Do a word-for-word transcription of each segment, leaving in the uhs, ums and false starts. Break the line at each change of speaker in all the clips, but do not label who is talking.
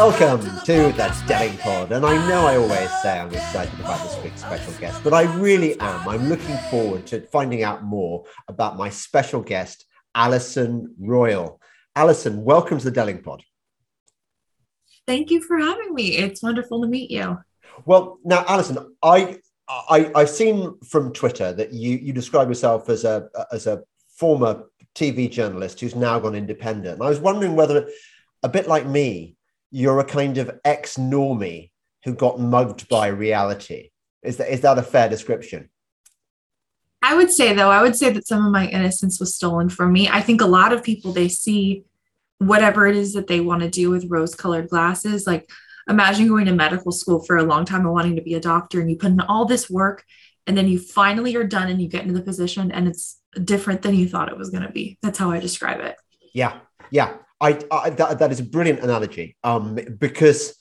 Welcome to the Delingpod, and I know I always say I'm excited about this week's special guest, but I really am. I'm looking forward to finding out more about my special guest, Alison Royal. Alison, welcome to the Delingpod.
Thank you for having me. It's wonderful to meet you.
Well, now, Alison, I, I I've seen from Twitter that you you describe yourself as a as a former T V journalist who's now gone independent. And I was wondering whether, a bit like me, you're a kind of ex-normie who got mugged by reality. Is that is that a fair description?
I would say, though, I would say that some of my innocence was stolen from me. I think a lot of people, they see whatever it is that they want to do with rose-colored glasses. Like, imagine going to medical school for a long time and wanting to be a doctor, and you put in all this work, and then you finally are done and you get into the position and it's different than you thought it was going to be. That's how I describe it.
Yeah, yeah. I, I that, that is a brilliant analogy, um, because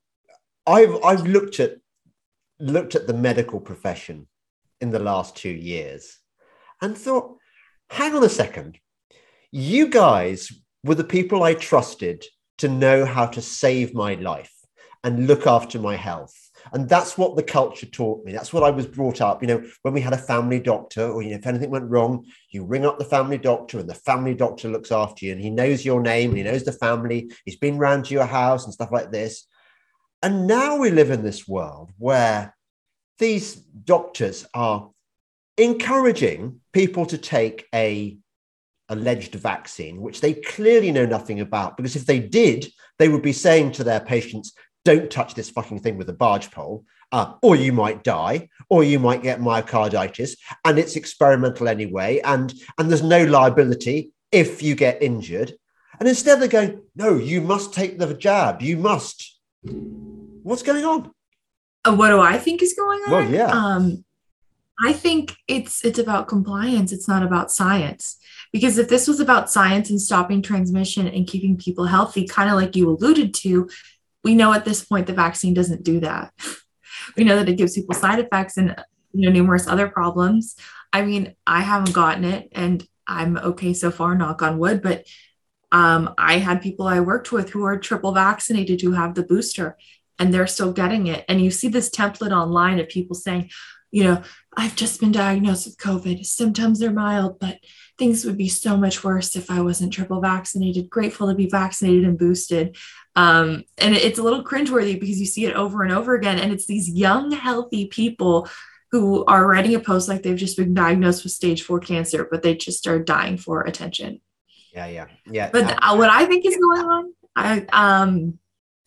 I've I've looked at looked at the medical profession in the last two years and thought, hang on a second, you guys were the people I trusted to know how to save my life and look after my health. And that's what the culture taught me. That's what I was brought up. You know, when we had a family doctor, or, you know, if anything went wrong, you ring up the family doctor and the family doctor looks after you and he knows your name and he knows the family. He's been round to your house and stuff like this. And now we live in this world where these doctors are encouraging people to take a alleged vaccine, which they clearly know nothing about, because if they did, they would be saying to their patients, don't touch this fucking thing with a barge pole, uh, or you might die, or you might get myocarditis, and it's experimental anyway, and, and there's no liability if you get injured. And instead they're going, no, you must take the jab, you must. What's going on?
Uh, what do I think is going on?
Well, yeah.
Um, I think it's it's about compliance. It's not about science. Because if this was about science and stopping transmission and keeping people healthy, kind of like you alluded to, we know at this point the vaccine doesn't do that. We know that it gives people side effects and, you know, numerous other problems. I mean, I haven't gotten it and I'm okay so far, knock on wood, but um, I had people I worked with who are triple vaccinated who have the booster and they're still getting it. And you see this template online of people saying, you know, I've just been diagnosed with COVID. Symptoms are mild, but things would be so much worse if I wasn't triple vaccinated. Grateful to be vaccinated and boosted. Um, and it's a little cringeworthy because you see it over and over again. And it's these young, healthy people who are writing a post like they've just been diagnosed with stage four cancer, but they just are dying for attention.
Yeah, yeah, yeah.
But uh, what I think is going on, I um,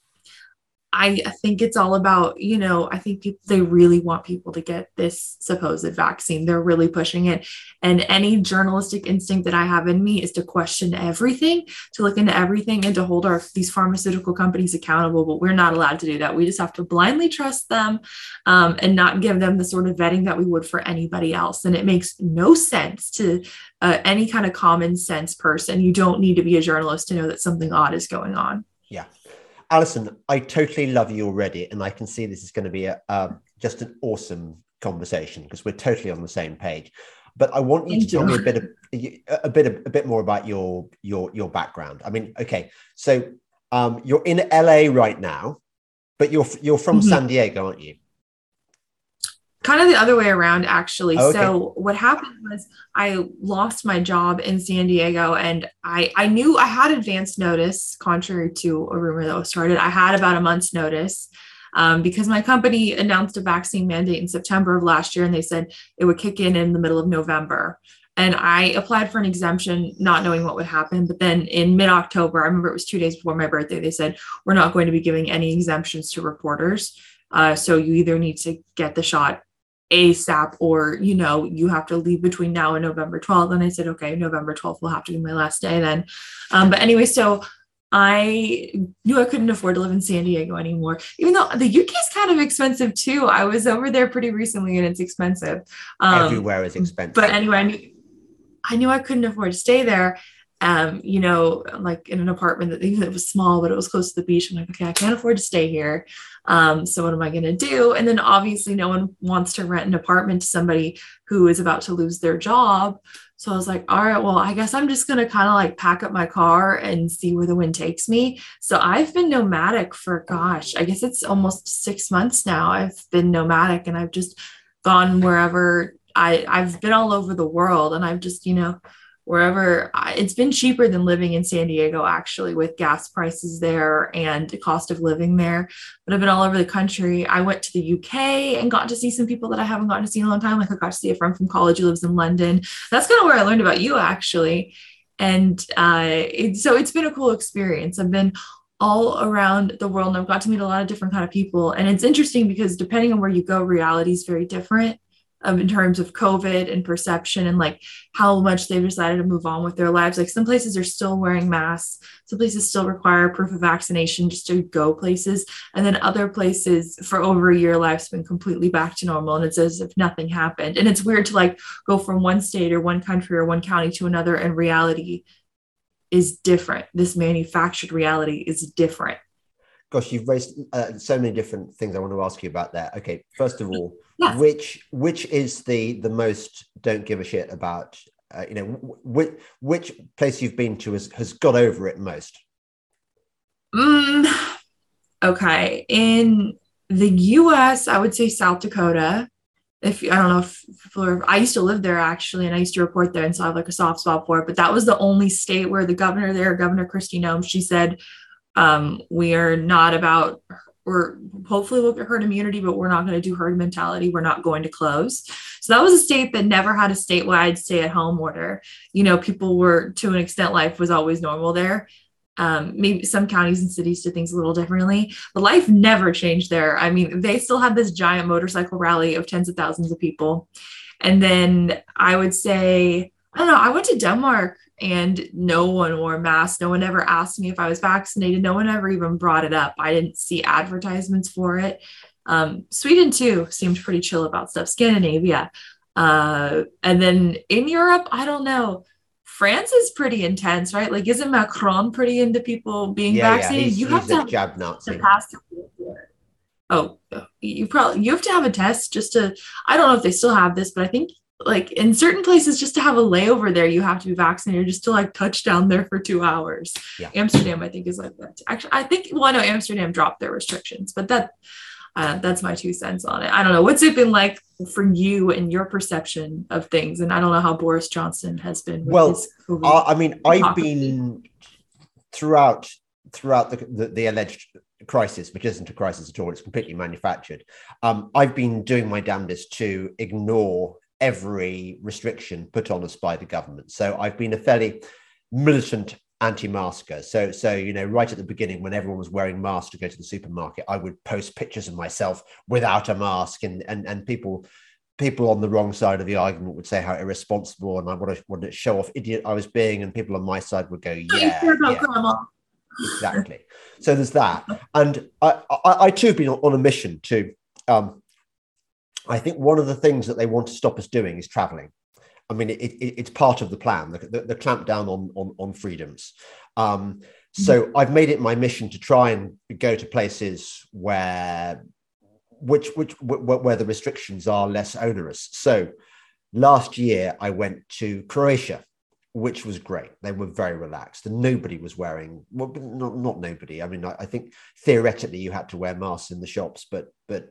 I think it's all about, you know, I think people, they really want people to get this supposed vaccine. They're really pushing it. And any journalistic instinct that I have in me is to question everything, to look into everything and to hold our these pharmaceutical companies accountable. But we're not allowed to do that. We just have to blindly trust them um, and not give them the sort of vetting that we would for anybody else. And it makes no sense to uh, any kind of common sense person. You don't need to be a journalist to know that something odd is going on.
Yeah. Alison, I totally love you already, and I can see this is going to be a, uh, just an awesome conversation because we're totally on the same page. But I want you
Thank
to tell
you.
me a bit of a bit of, a bit more about your your your background. I mean, okay, so um, you're in L A right now, but you're you're from mm-hmm. San Diego, aren't you?
Kind of the other way around, actually.
Oh, okay.
So what happened was I lost my job in San Diego and I, I knew I had advance notice, contrary to a rumor that was started. I had about a month's notice um, because my company announced a vaccine mandate in September of last year and they said it would kick in in the middle of November. And I applied for an exemption, not knowing what would happen. But then in mid-October, I remember it was two days before my birthday, they said, we're not going to be giving any exemptions to reporters. Uh, so you either need to get the shot ASAP or, you know, you have to leave between now and November twelfth. And I said, okay, November twelfth will have to be my last day then. Um, but anyway, so I knew I couldn't afford to live in San Diego anymore, even though the U K is kind of expensive too. I was over there pretty recently and it's expensive. Um,
Everywhere is expensive.
But anyway, I knew, I knew I couldn't afford to stay there. um, you know, like in an apartment that even it was small, but it was close to the beach. I'm like, okay, I can't afford to stay here. Um, so what am I going to do? And then obviously no one wants to rent an apartment to somebody who is about to lose their job. So I was like, all right, well, I guess I'm just going to kind of like pack up my car and see where the wind takes me. So I've been nomadic for, gosh, I guess it's almost six months now. I've been nomadic and I've just gone wherever I, I've been all over the world, and I've just, you know, wherever I, it's been cheaper than living in San Diego, actually, with gas prices there and the cost of living there. But I've been all over the country. I went to the U K and got to see some people that I haven't gotten to see in a long time. Like I got to see a friend from college who lives in London. That's kind of where I learned about you, actually. And uh, it, so it's been a cool experience. I've been all around the world and I've got to meet a lot of different kind of people. And it's interesting because depending on where you go, reality is very different. Um, in terms of COVID and perception and like how much they've decided to move on with their lives. Like some places are still wearing masks. Some places still require proof of vaccination just to go places. And then other places for over a year, life's been completely back to normal. And it's as if nothing happened. And it's weird to like go from one state or one country or one county to another, and reality is different. This manufactured reality is different.
Gosh, you've raised uh, so many different things I want to ask you about that. Okay, first of all,
yes.
which which is the the most don't give a shit about? Uh, you know, which which place you've been to has, has got over it most?
Mm, okay, in the U S, I would say South Dakota. If I don't know if people are, I used to live there actually, and I used to report there, and so I have like a soft spot for it. But that was the only state where the governor there, Governor Kristi Noem, she said, Um, we are not about, we're hopefully we'll get herd immunity, but we're not going to do herd mentality. We're not going to close. So that was a state that never had a statewide stay at home order. You know, people were, to an extent, life was always normal there. Um, maybe some counties and cities did things a little differently, but life never changed there. I mean, they still had this giant motorcycle rally of tens of thousands of people. And then I would say, I don't know, I went to Denmark and no one wore masks. No one ever asked me if I was vaccinated. No one ever even brought it up. I didn't see advertisements for it. Um, Sweden too seemed pretty chill about stuff. Scandinavia. Uh, and then in Europe, I don't know. France is pretty intense, right? Like, isn't Macron pretty into people being
yeah,
vaccinated?
Yeah, he's,
you
he's
have to
a jab Nazi.
Oh, you probably, you have to have a test just to, I don't know if they still have this, but I think like in certain places, just to have a layover there, you have to be vaccinated just to like touch down there for two hours.
Yeah.
Amsterdam, I think, is like that. Actually, I think, well, I know Amsterdam dropped their restrictions, but that uh, that's my two cents on it. I don't know. What's it been like for you and your perception of things? And I don't know how Boris Johnson has been. With
well,
his
I, I mean, I've been throughout throughout the, the, the alleged crisis, which isn't a crisis at all. It's completely manufactured. Um, I've been doing my damnedest to ignore every restriction put on us by the government. So I've been a fairly militant anti-masker. So, so you know, right at the beginning, when everyone was wearing masks to go to the supermarket, I would post pictures of myself without a mask, and and and people people on the wrong side of the argument would say how irresponsible and I wanted, wanted to show off idiot I was being, and people on my side would go, yeah, yeah. Exactly. So there's that, and I, I, I too have been on a mission to. Um, I think one of the things that they want to stop us doing is traveling. I mean, it, it, it's part of the plan, the, the, the clamp down on, on, on freedoms. Um, so mm-hmm. I've made it my mission to try and go to places where, which, which, where, where the restrictions are less onerous. So last year I went to Croatia, which was great. They were very relaxed and nobody was wearing, well, not, not nobody. I mean, I, I think theoretically you had to wear masks in the shops, but, but,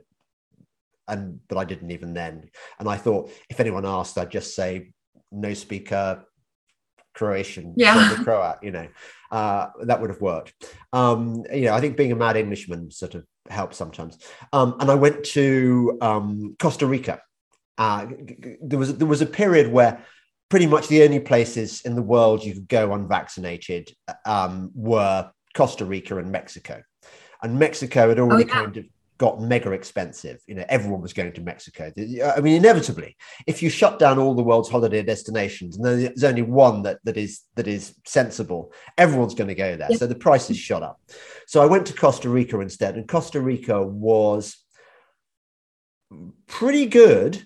And, but I didn't even then. And I thought if anyone asked, I'd just say no speaker Croatian,
yeah.
the Croat, you know, uh, that would have worked. Um, you know, I think being a mad Englishman sort of helps sometimes. Um, and I went to um, Costa Rica. Uh, there was there was a period where pretty much the only places in the world you could go unvaccinated um, were Costa Rica and Mexico. And Mexico had already oh, yeah. kind of got mega expensive. You know, everyone was going to Mexico. I mean, inevitably, if you shut down all the world's holiday destinations and there's only one that, that is that is sensible, everyone's going to go there. Yeah. So the prices shot up. So I went to Costa Rica instead, and Costa Rica was pretty good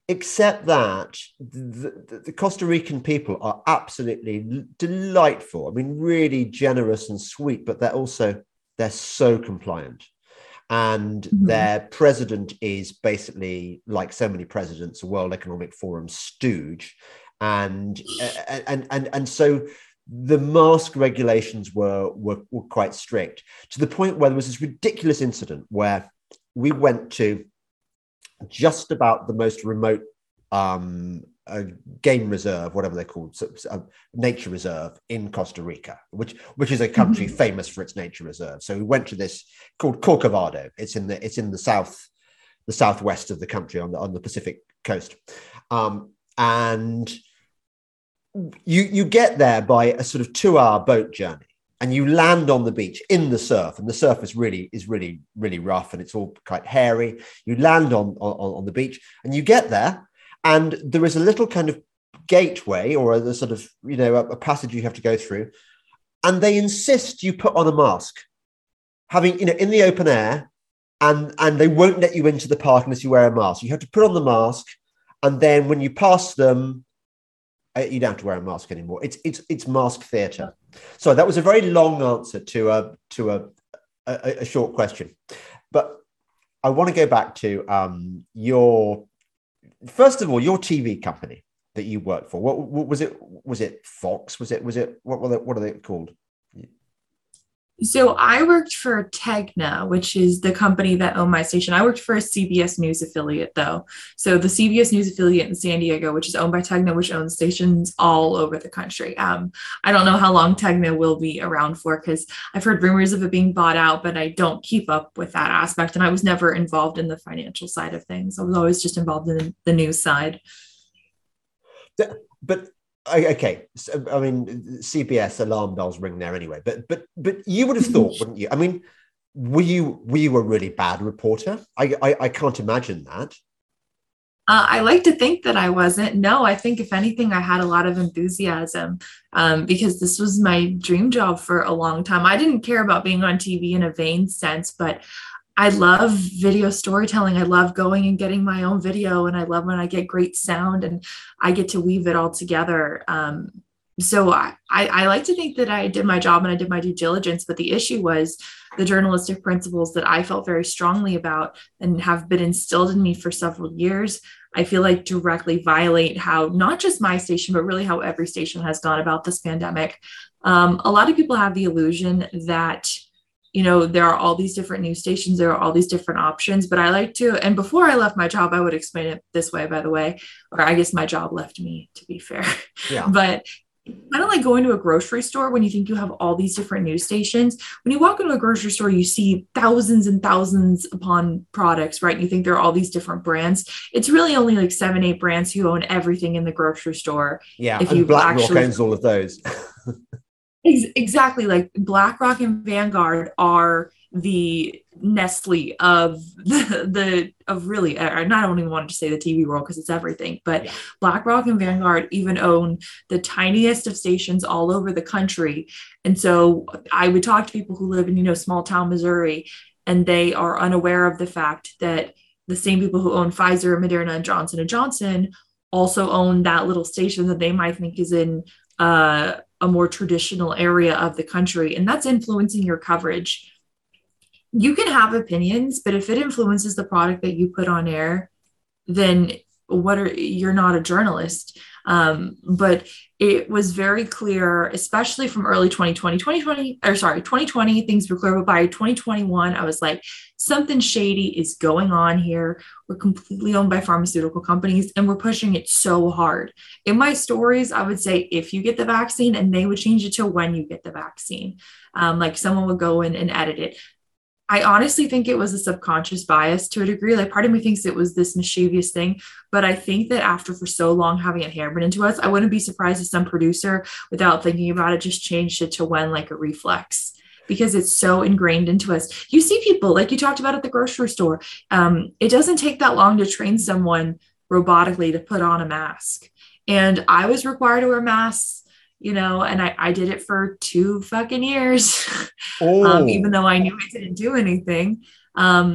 except that the, the, the Costa Rican people are absolutely delightful. I mean, really generous and sweet, but they're also, they're so compliant. And mm-hmm. their president is basically, like so many presidents, a World Economic Forum stooge. And, and, and, and so the mask regulations were, were, were quite strict, to the point where there was this ridiculous incident where we went to just about the most remote um, uh, game reserve, whatever they're called, so, uh, nature reserve in Costa Rica, which which is a country mm-hmm. famous for its nature reserve. So we went to this called Corcovado. It's in the it's in the south, the southwest of the country on the on the Pacific coast, um, and you you get there by a sort of two hour boat journey. And you land on the beach in the surf, and the surf is really is really really rough, and it's all quite hairy. You land on, on on the beach, and you get there, and there is a little kind of gateway or a sort of you know a, a passage you have to go through, and they insist you put on a mask, having you know in the open air, and and they won't let you into the park unless you wear a mask. You have to put on the mask, and then when you pass them, you don't have to wear a mask anymore. It's it's it's mask theatre. So that was a very long answer to a to a a, a short question, but I want to go back to um, your first of all your T V company that you worked for. What, what was it? Was it Fox? Was it was it what were they, what are they called?
So I worked for Tegna, which is the company that owned my station. I worked for a C B S News affiliate, though. So the C B S News affiliate in San Diego, which is owned by Tegna, which owns stations all over the country. Um, I don't know how long Tegna will be around for, because I've heard rumors of it being bought out, but I don't keep up with that aspect. And I was never involved in the financial side of things. I was always just involved in the news side.
But okay, so, I mean, C B S alarm bells ring there anyway. But but but you would have thought, wouldn't you? I mean, were you were you a really bad reporter? I I, I can't imagine that.
Uh, I like to think that I wasn't. No, I think if anything, I had a lot of enthusiasm um, because this was my dream job for a long time. I didn't care about being on T V in a vain sense, but I love video storytelling. I love going and getting my own video, and I love when I get great sound and I get to weave it all together. Um, so I, I, I like to think that I did my job and I did my due diligence, but the issue was the journalistic principles that I felt very strongly about and have been instilled in me for several years. I feel like directly violate how not just my station, but really how every station has gone about this pandemic. Um, a lot of people have the illusion that you know, there are all these different news stations, there are all these different options, but I like to, and before I left my job, I would explain it this way, by the way, or I guess my job left me, to be fair. Yeah. But kind of like going to a grocery store when you think you have all these different news stations. When you walk into a grocery store, you see thousands and thousands upon products, right? You think there are all these different brands. It's really only like seven, eight brands who own everything in the grocery store.
Yeah, if and BlackRock actually owns all of those.
Exactly. Like BlackRock and Vanguard are the Nestle of the, the of really, I don't even want to say the T V world because it's everything, but yeah. BlackRock and Vanguard even own the tiniest of stations all over the country. And so I would talk to people who live in, you know, small town Missouri, and they are unaware of the fact that the same people who own Pfizer, Moderna, and Johnson and Johnson also own that little station that they might think is in uh, a more traditional area of the country, and that's influencing your coverage. You can have opinions, but if it influences the product that you put on air, then what are you're not a journalist. Um, but it was very clear, especially from early twenty twenty, twenty twenty, or sorry, twenty twenty, things were clear, but by twenty twenty-one, I was like, something shady is going on here. We're completely owned by pharmaceutical companies, and we're pushing it so hard. In my stories, I would say, if you get the vaccine, and they would change it to when you get the vaccine. Um, like someone would go in and edit it. I honestly think it was a subconscious bias to a degree. Like part of me thinks it was this mischievous thing, but I think that after for so long having it hammered into us, I wouldn't be surprised if some producer, without thinking about it, just changed it to when like a reflex, because it's so ingrained into us. You see people like you talked about at the grocery store. Um, it doesn't take that long to train someone robotically to put on a mask. And I was required to wear masks, you know, and I, I did it for two fucking years, oh. um, even though I knew it didn't do anything. Um,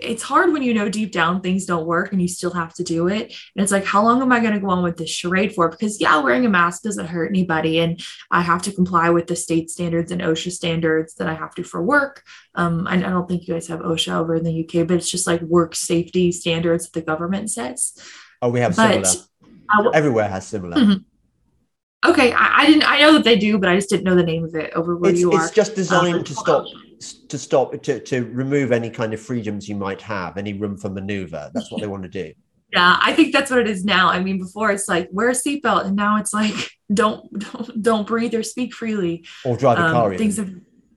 it's hard when you know deep down things don't work and you still have to do it. And it's like, how long am I going to go on with this charade for? Because yeah, wearing a mask doesn't hurt anybody. And I have to comply with the state standards and OSHA standards that I have to for work. Um, I, I don't think you guys have OSHA over in the U K, but it's just like work safety standards that the government sets.
Oh, we have
but,
similar. Uh, Everywhere has similar.
Mm-hmm. Okay, I, I didn't. I know that they do, but I just didn't know the name of it over where
it's,
you
it's
are.
It's just designed um, to stop, to stop, to, to remove any kind of freedoms you might have, any room for maneuver. That's what they want to do.
Yeah, I think that's what it is now. I mean, before it's like wear a seatbelt, and now it's like don't don't don't breathe or speak freely
or drive a car.
Um, things have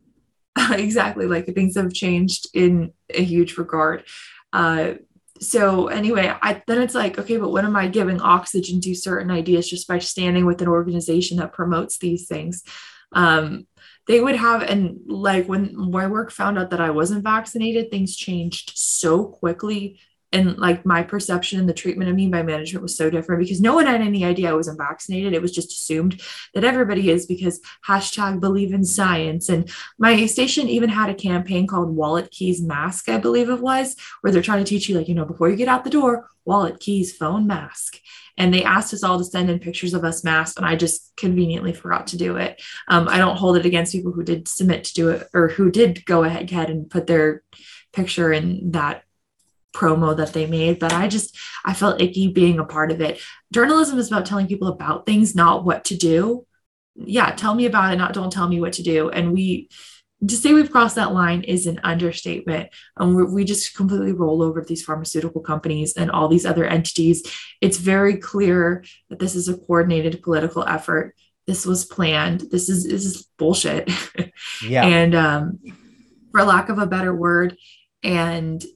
exactly like things have changed in a huge regard. Uh, So anyway, I then it's like, okay, but what am I giving oxygen to certain ideas just by standing with an organization that promotes these things? Um, they would have, and like when my work found out that I wasn't vaccinated, things changed so quickly. And like my perception and the treatment of me by management was so different because no one had any idea I wasn't vaccinated. It was just assumed that everybody is because hashtag believe in science. And my station even had a campaign called Wallet Keys Mask, I believe it was, where they're trying to teach you, like, you know, before you get out the door, wallet, keys, phone, mask. And they asked us all to send in pictures of us masked, and I just conveniently forgot to do it. Um, I don't hold it against people who did submit to do it or who did go ahead and put their picture in that promo that they made, but I just, I felt icky being a part of it. Journalism is about telling people about things, not what to do. Yeah, tell me about it, not don't tell me what to do. And we, to say we've crossed that line is an understatement. And um, we just completely roll over these pharmaceutical companies and all these other entities. It's very clear that this is a coordinated political effort. This was planned. This is, this is bullshit.
Yeah.
And um, for lack of a better word, and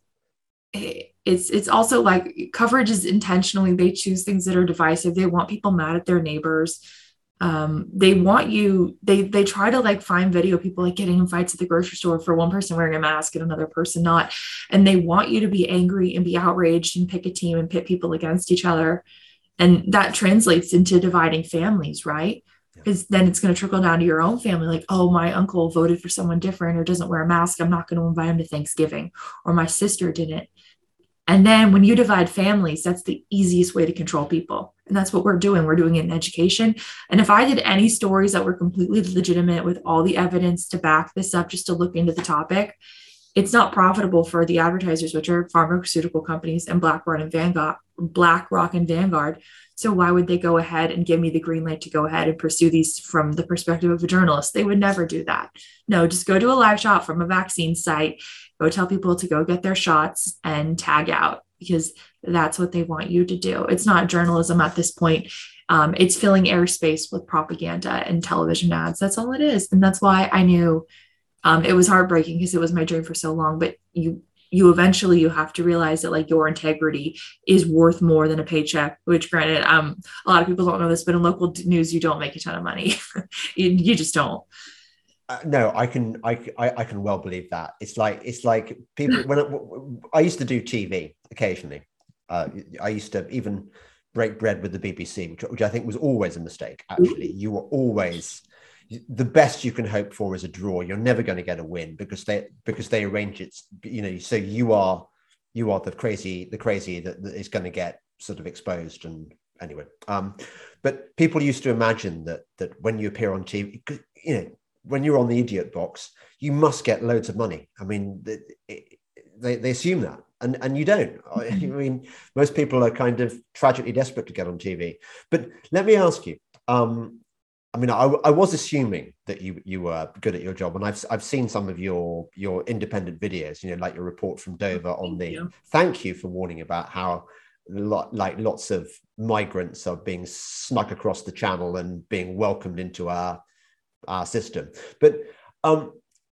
it's it's also like coverage is intentionally, they choose things that are divisive. They want people mad at their neighbors. Um, they want you, they they try to like find video people like getting in fights at the grocery store for one person wearing a mask and another person not. And they want you to be angry and be outraged and pick a team and pit people against each other. And that translates into dividing families, right? Because then it's going to trickle down to your own family. Like, oh, my uncle voted for someone different or doesn't wear a mask. I'm not going to invite him to Thanksgiving. Or my sister didn't. And then when you divide families, that's the easiest way to control people. And that's what we're doing. We're doing it in education. And if I did any stories that were completely legitimate with all the evidence to back this up, just to look into the topic, it's not profitable for the advertisers, which are pharmaceutical companies and BlackRock and Vanguard, BlackRock and Vanguard. So why would they go ahead and give me the green light to go ahead and pursue these from the perspective of a journalist? They would never do that. No, just go to a live shot from a vaccine site, go tell people to go get their shots and tag out, because that's what they want you to do. It's not journalism at this point. Um, it's filling airspace with propaganda and television ads. That's all it is. And that's why I knew um, it was heartbreaking, because it was my dream for so long. But you you eventually you have to realize that like your integrity is worth more than a paycheck, which granted, um, a lot of people don't know this, but in local news, you don't make a ton of money. you, you just don't.
Uh, no, I can, I, I can well believe that. It's like, it's like people, when I, I used to do T V occasionally, uh, I used to even break bread with the B B C, which, which I think was always a mistake. Actually, you were always, the best you can hope for is a draw. You're never going to get a win because they, because they arrange it, you know, so you are, you are the crazy, the crazy that, that is going to get sort of exposed. And anyway, um, but people used to imagine that, that when you appear on T V, you know, when you're on the idiot box, you must get loads of money. I mean, they, they, they assume that, and, and you don't. I mean, most people are kind of tragically desperate to get on T V. But let me ask you, um, I mean, I, I was assuming that you you were good at your job, and I've I've seen some of your your independent videos, you know, like your report from Dover on the, you. Thank you for warning about how lot, like lots of migrants are being snuck across the channel and being welcomed into our our system. But um,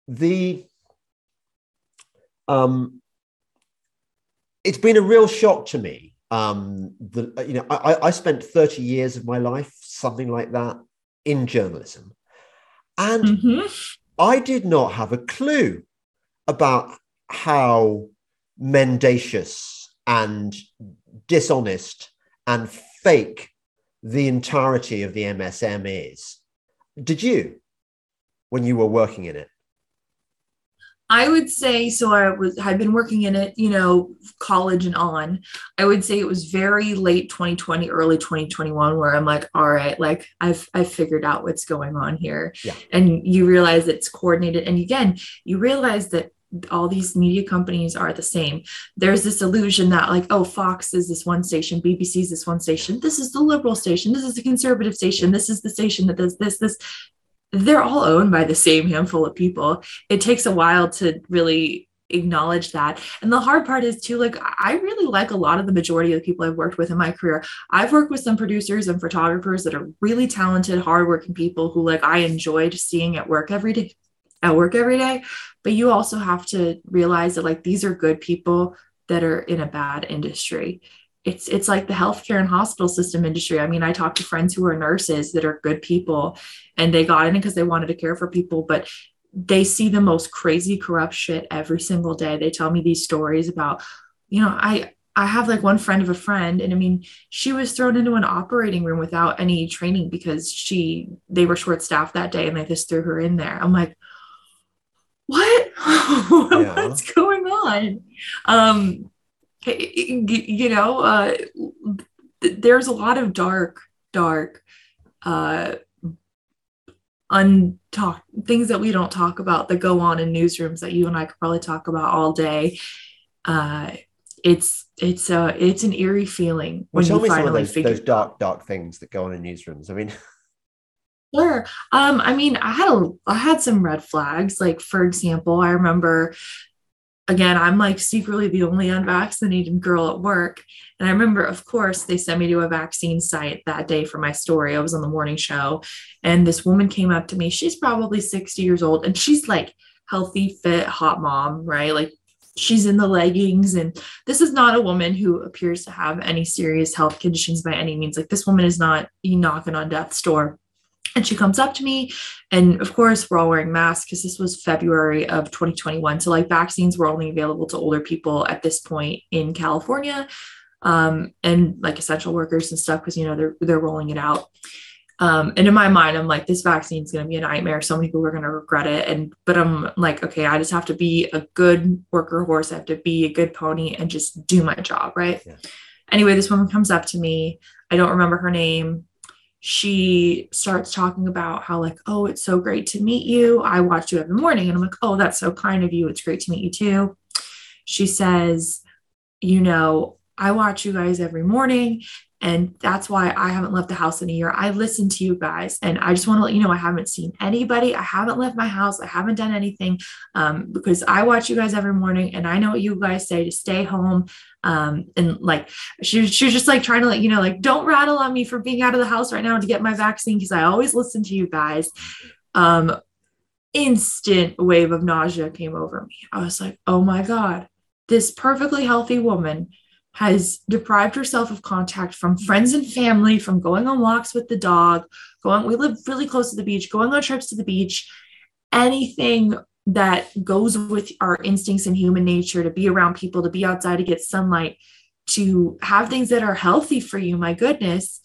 the um, it's been a real shock to me. Um, the you know I, I spent thirty years of my life, something like that, in journalism, and mm-hmm. I did not have a clue about how mendacious and dishonest and fake the entirety of the M S M is. Did you, when you were working in it?
I would say, so I was, had been working in it, you know, college and on. I would say it was very late twenty twenty, early twenty twenty-one, where I'm like, all right, like I've, I've figured out what's going on here.
Yeah.
And you realize it's coordinated. And again, you realize that all these media companies are the same. There's this illusion that like, oh, Fox is this one station, B B C is this one station, this is the liberal station, this is the conservative station, this is the station that does this, this. They're all owned by the same handful of people. It takes a while to really acknowledge that. And the hard part is too, like, I really like a lot of the majority of the people I've worked with in my career. I've worked with some producers and photographers that are really talented, hardworking people who like I enjoyed seeing at work every day, at work every day. But you also have to realize that like these are good people that are in a bad industry. It's it's like the healthcare and hospital system industry. I mean, I talk to friends who are nurses that are good people and they got in it because they wanted to care for people, but they see the most crazy corrupt shit every single day. They tell me these stories about, you know, I I have like one friend of a friend, and I mean, she was thrown into an operating room without any training because she they were short staffed that day and they just threw her in there. I'm like, what?
Yeah.
What's going on? Um, you know, uh, there's a lot of dark, dark, uh, untalked things that we don't talk about that go on in newsrooms that you and I could probably talk about all day. Uh, it's it's uh it's an eerie feeling
when well, tell
you
me some of
finally
those,
figure
those dark, dark things that go on in newsrooms. I mean,
sure. Um, I mean, I had a I had some red flags. Like, for example, I remember. Again, I'm like secretly the only unvaccinated girl at work. And I remember, of course, they sent me to a vaccine site that day for my story. I was on the morning show. And this woman came up to me. She's probably sixty years old. And she's like healthy, fit, hot mom, right? Like she's in the leggings. And this is not a woman who appears to have any serious health conditions by any means. Like this woman is not knocking on death's door. And she comes up to me, and of course, we're all wearing masks because this was February of twenty twenty-one. So like vaccines were only available to older people at this point in California, um, and like essential workers and stuff, because, you know, they're, they're rolling it out. Um, and in my mind, I'm like, this vaccine is going to be a nightmare. So many people are going to regret it. And, but I'm like, okay, I just have to be a good worker horse. I have to be a good pony and just do my job. Right. Yeah. Anyway, this woman comes up to me. I don't remember her name. She starts talking about how like, oh, it's so great to meet you. I watch you every morning. And I'm like, oh, that's so kind of you. It's great to meet you too. She says, you know, I watch you guys every morning. And that's why I haven't left the house in a year. I listen to you guys. And I just want to let you know, I haven't seen anybody. I haven't left my house. I haven't done anything um, because I watch you guys every morning. And I know what you guys say to stay home. Um, and like, she, she was just like trying to let, you know, like, don't rattle on me for being out of the house right now to get my vaccine, because I always listen to you guys. Um, instant wave of nausea came over me. I was like, oh my God, this perfectly healthy woman has deprived herself of contact from friends and family, from going on walks with the dog, going, we live really close to the beach, going on trips to the beach, anything that goes with our instincts and human nature, to be around people, to be outside, to get sunlight, to have things that are healthy for you. My goodness,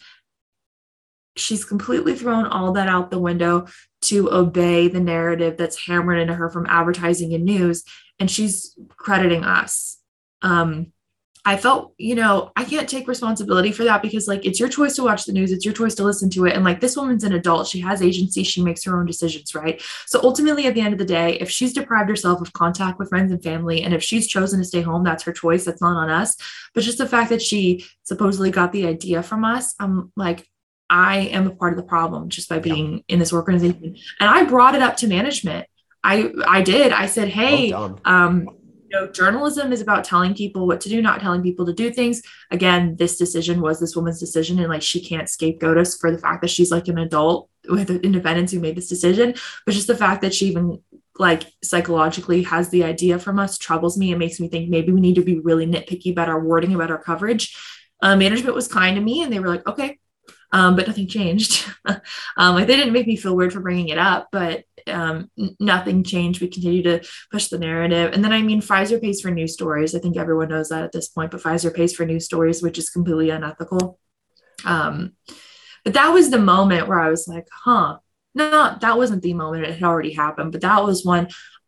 she's completely thrown all that out the window to obey the narrative that's hammered into her from advertising and news. And she's crediting us. Um, I felt, you know, I can't take responsibility for that, because like, it's your choice to watch the news. It's your choice to listen to it. And like, this woman's an adult. She has agency. She makes her own decisions. Right. So ultimately, at the end of the day, if she's deprived herself of contact with friends and family, and if she's chosen to stay home, that's her choice. That's not on us. But just the fact that she supposedly got the idea from us, I'm like, I am a part of the problem just by being yeah. in this organization. And I brought it up to management. I, I did. I said, hey, well um, you know, journalism is about telling people what to do, not telling people to do things. Again, this decision was this woman's decision, and like, she can't scapegoat us for the fact that she's like an adult with independence who made this decision. But just the fact that she even like psychologically has the idea from us troubles me and makes me think maybe we need to be really nitpicky about our wording, about our coverage. Uh, management was kind to me, and they were like, okay. Um, but nothing changed. um, like, they didn't make me feel weird for bringing it up, but um, n- nothing changed. We continue to push the narrative. And then, I mean, Pfizer pays for news stories. I think everyone knows that at this point, but Pfizer pays for news stories, which is completely unethical. Um, but that was the moment where I was like, huh, no, that wasn't the moment. It had already happened, but that was one.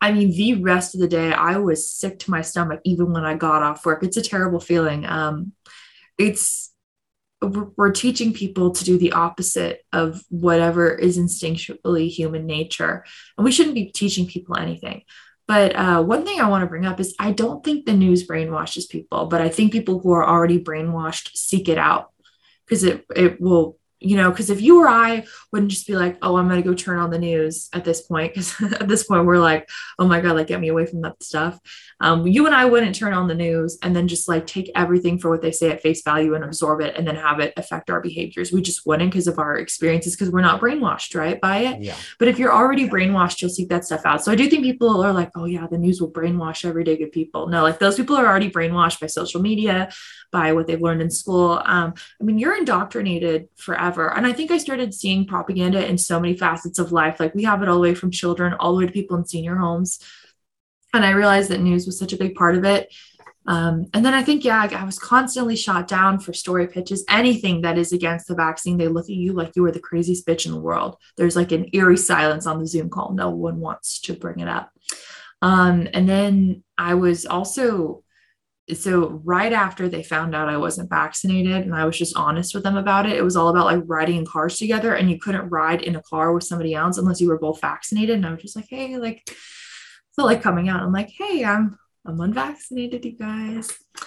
I mean, the rest of the day, I was sick to my stomach, even when I got off work. It's a terrible feeling. Um, it's, we're, we're teaching people to do the opposite of whatever is instinctually human nature. And we shouldn't be teaching people anything. But uh, one thing I want to bring up is I don't think the news brainwashes people, but I think people who are already brainwashed seek it out because it, it will, you know, because if you or I wouldn't just be like, oh, I'm going to go turn on the news at this point, because at this point we're like, oh my God, like get me away from that stuff. Um, you and I wouldn't turn on the news and then just like take everything for what they say at face value and absorb it and then have it affect our behaviors. We just wouldn't because of our experiences, because we're not brainwashed, right, by it.
Yeah.
But if you're already brainwashed, you'll seek that stuff out. So I do think people are like, oh yeah, the news will brainwash everyday good people. No, like those people are already brainwashed by social media, by what they've learned in school. Um, I mean, you're indoctrinated forever. And I think I started seeing propaganda in so many facets of life. Like we have it all the way from children, all the way to people in senior homes. And I realized that news was such a big part of it. Um, and then I think, yeah, I was constantly shot down for story pitches. Anything that is against the vaccine, they look at you like you are the craziest bitch in the world. There's like an eerie silence on the Zoom call. No one wants to bring it up. Um, and then I was also... So right after they found out I wasn't vaccinated and I was just honest with them about it, it was all about like riding in cars together, and you couldn't ride in a car with somebody else unless you were both vaccinated. And I was just like, hey, like, felt like coming out. I'm like, hey, I'm, I'm unvaccinated, you guys.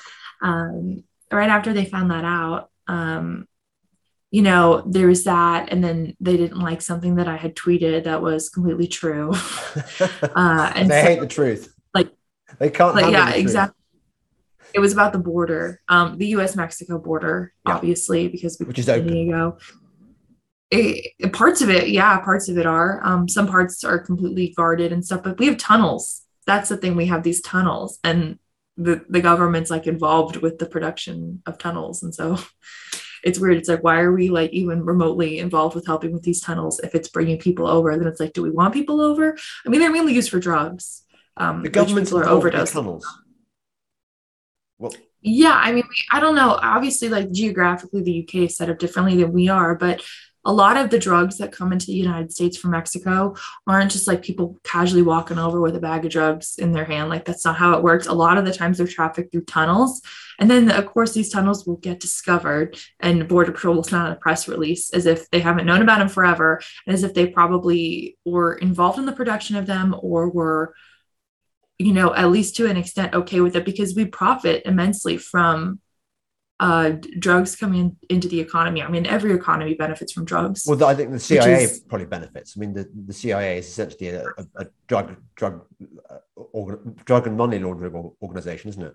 Um, right after they found that out, um, you know, there was that. And then they didn't like something that I had tweeted that was completely true.
uh, and they so, hate the truth.
Like,
they can't.
Like, yeah, exactly. It was about the border, um, the U S Mexico border, yeah. Obviously, because we
which is open.
Diego. It, it, parts of it, yeah, parts of it are. Um, some parts are completely guarded and stuff, but we have tunnels. That's the thing. We have these tunnels, and the the government's like involved with the production of tunnels, and so it's weird. It's like, why are we like even remotely involved with helping with these tunnels if it's bringing people over? Then it's like, do we want people over? I mean, they're mainly used for drugs. Um,
the government's
are overdosing
tunnels.
Well, yeah, I mean, I don't know. Obviously, like geographically, the U K is set up differently than we are, but a lot of the drugs that come into the United States from Mexico aren't just like people casually walking over with a bag of drugs in their hand. Like that's not how it works. A lot of the times they're trafficked through tunnels. And then of course these tunnels will get discovered, and Border Patrol will send out a press release as if they haven't known about them forever, and as if they probably were involved in the production of them or were, you know, at least to an extent okay with it, because we profit immensely from uh, drugs coming into the economy. I mean, every economy benefits from drugs.
Well, I think the C I A is, probably benefits. I mean, the, the C I A is essentially a, a, a drug, drug, uh, organ, drug and money laundering organization, isn't it?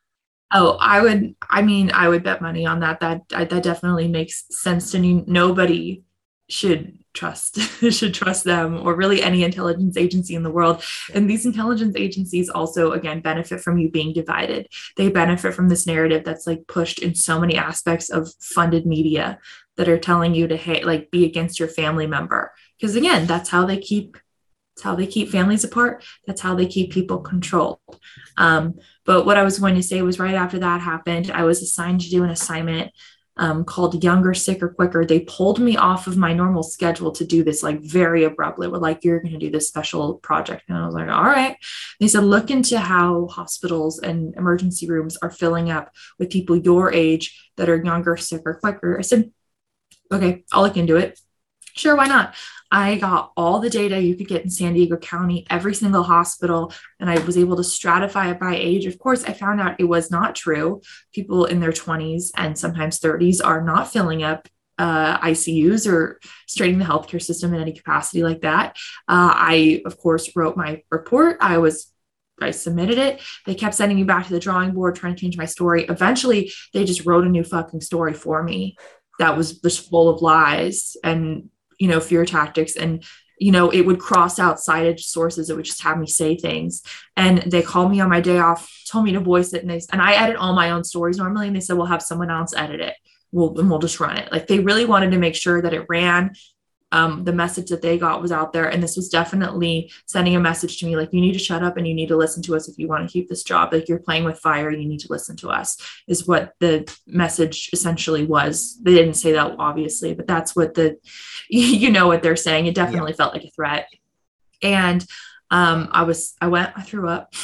Oh, I would, I mean, I would bet money on that. That, that definitely makes sense to me. Nobody should trust should trust them, or really any intelligence agency in the world. And these intelligence agencies also, again, benefit from you being divided. They benefit from this narrative that's like pushed in so many aspects of funded media that are telling you to hate, like be against your family member. Because again, that's how they keep that's how they keep families apart. That's how they keep people controlled. Um, but what I was going to say was, right after that happened, I was assigned to do an assignment Um, called Younger, Sicker, Quicker. They pulled me off of my normal schedule to do this like very abruptly. We're like, you're going to do this special project. And I was like, all right. They said, look into how hospitals and emergency rooms are filling up with people your age that are younger, sicker, quicker. I said, okay, I'll look into it. Sure, why not? I got all the data you could get in San Diego County, every single hospital, and I was able to stratify it by age. Of course, I found out it was not true. People in their twenties and sometimes thirties are not filling up uh, I C Us or straining the healthcare system in any capacity like that. Uh, I, of course, wrote my report. I was I submitted it. They kept sending me back to the drawing board, trying to change my story. Eventually, they just wrote a new fucking story for me that was just full of lies and, you know, fear tactics. And, you know, it would cross out cited sources. It would just have me say things. And they called me on my day off, told me to voice it. And they, and I edit all my own stories normally. And they said, we'll have someone else edit it. We'll, and we'll just run it. Like they really wanted to make sure that it ran. Um, the message that they got was out there. And this was definitely sending a message to me, like, you need to shut up and you need to listen to us if you want to keep this job. Like, you're playing with fire. You need to listen to us, is what the message essentially was. They didn't say that, obviously, but that's what the, you know, what they're saying. It definitely yeah. felt like a threat. And Um, I was, I went, I threw up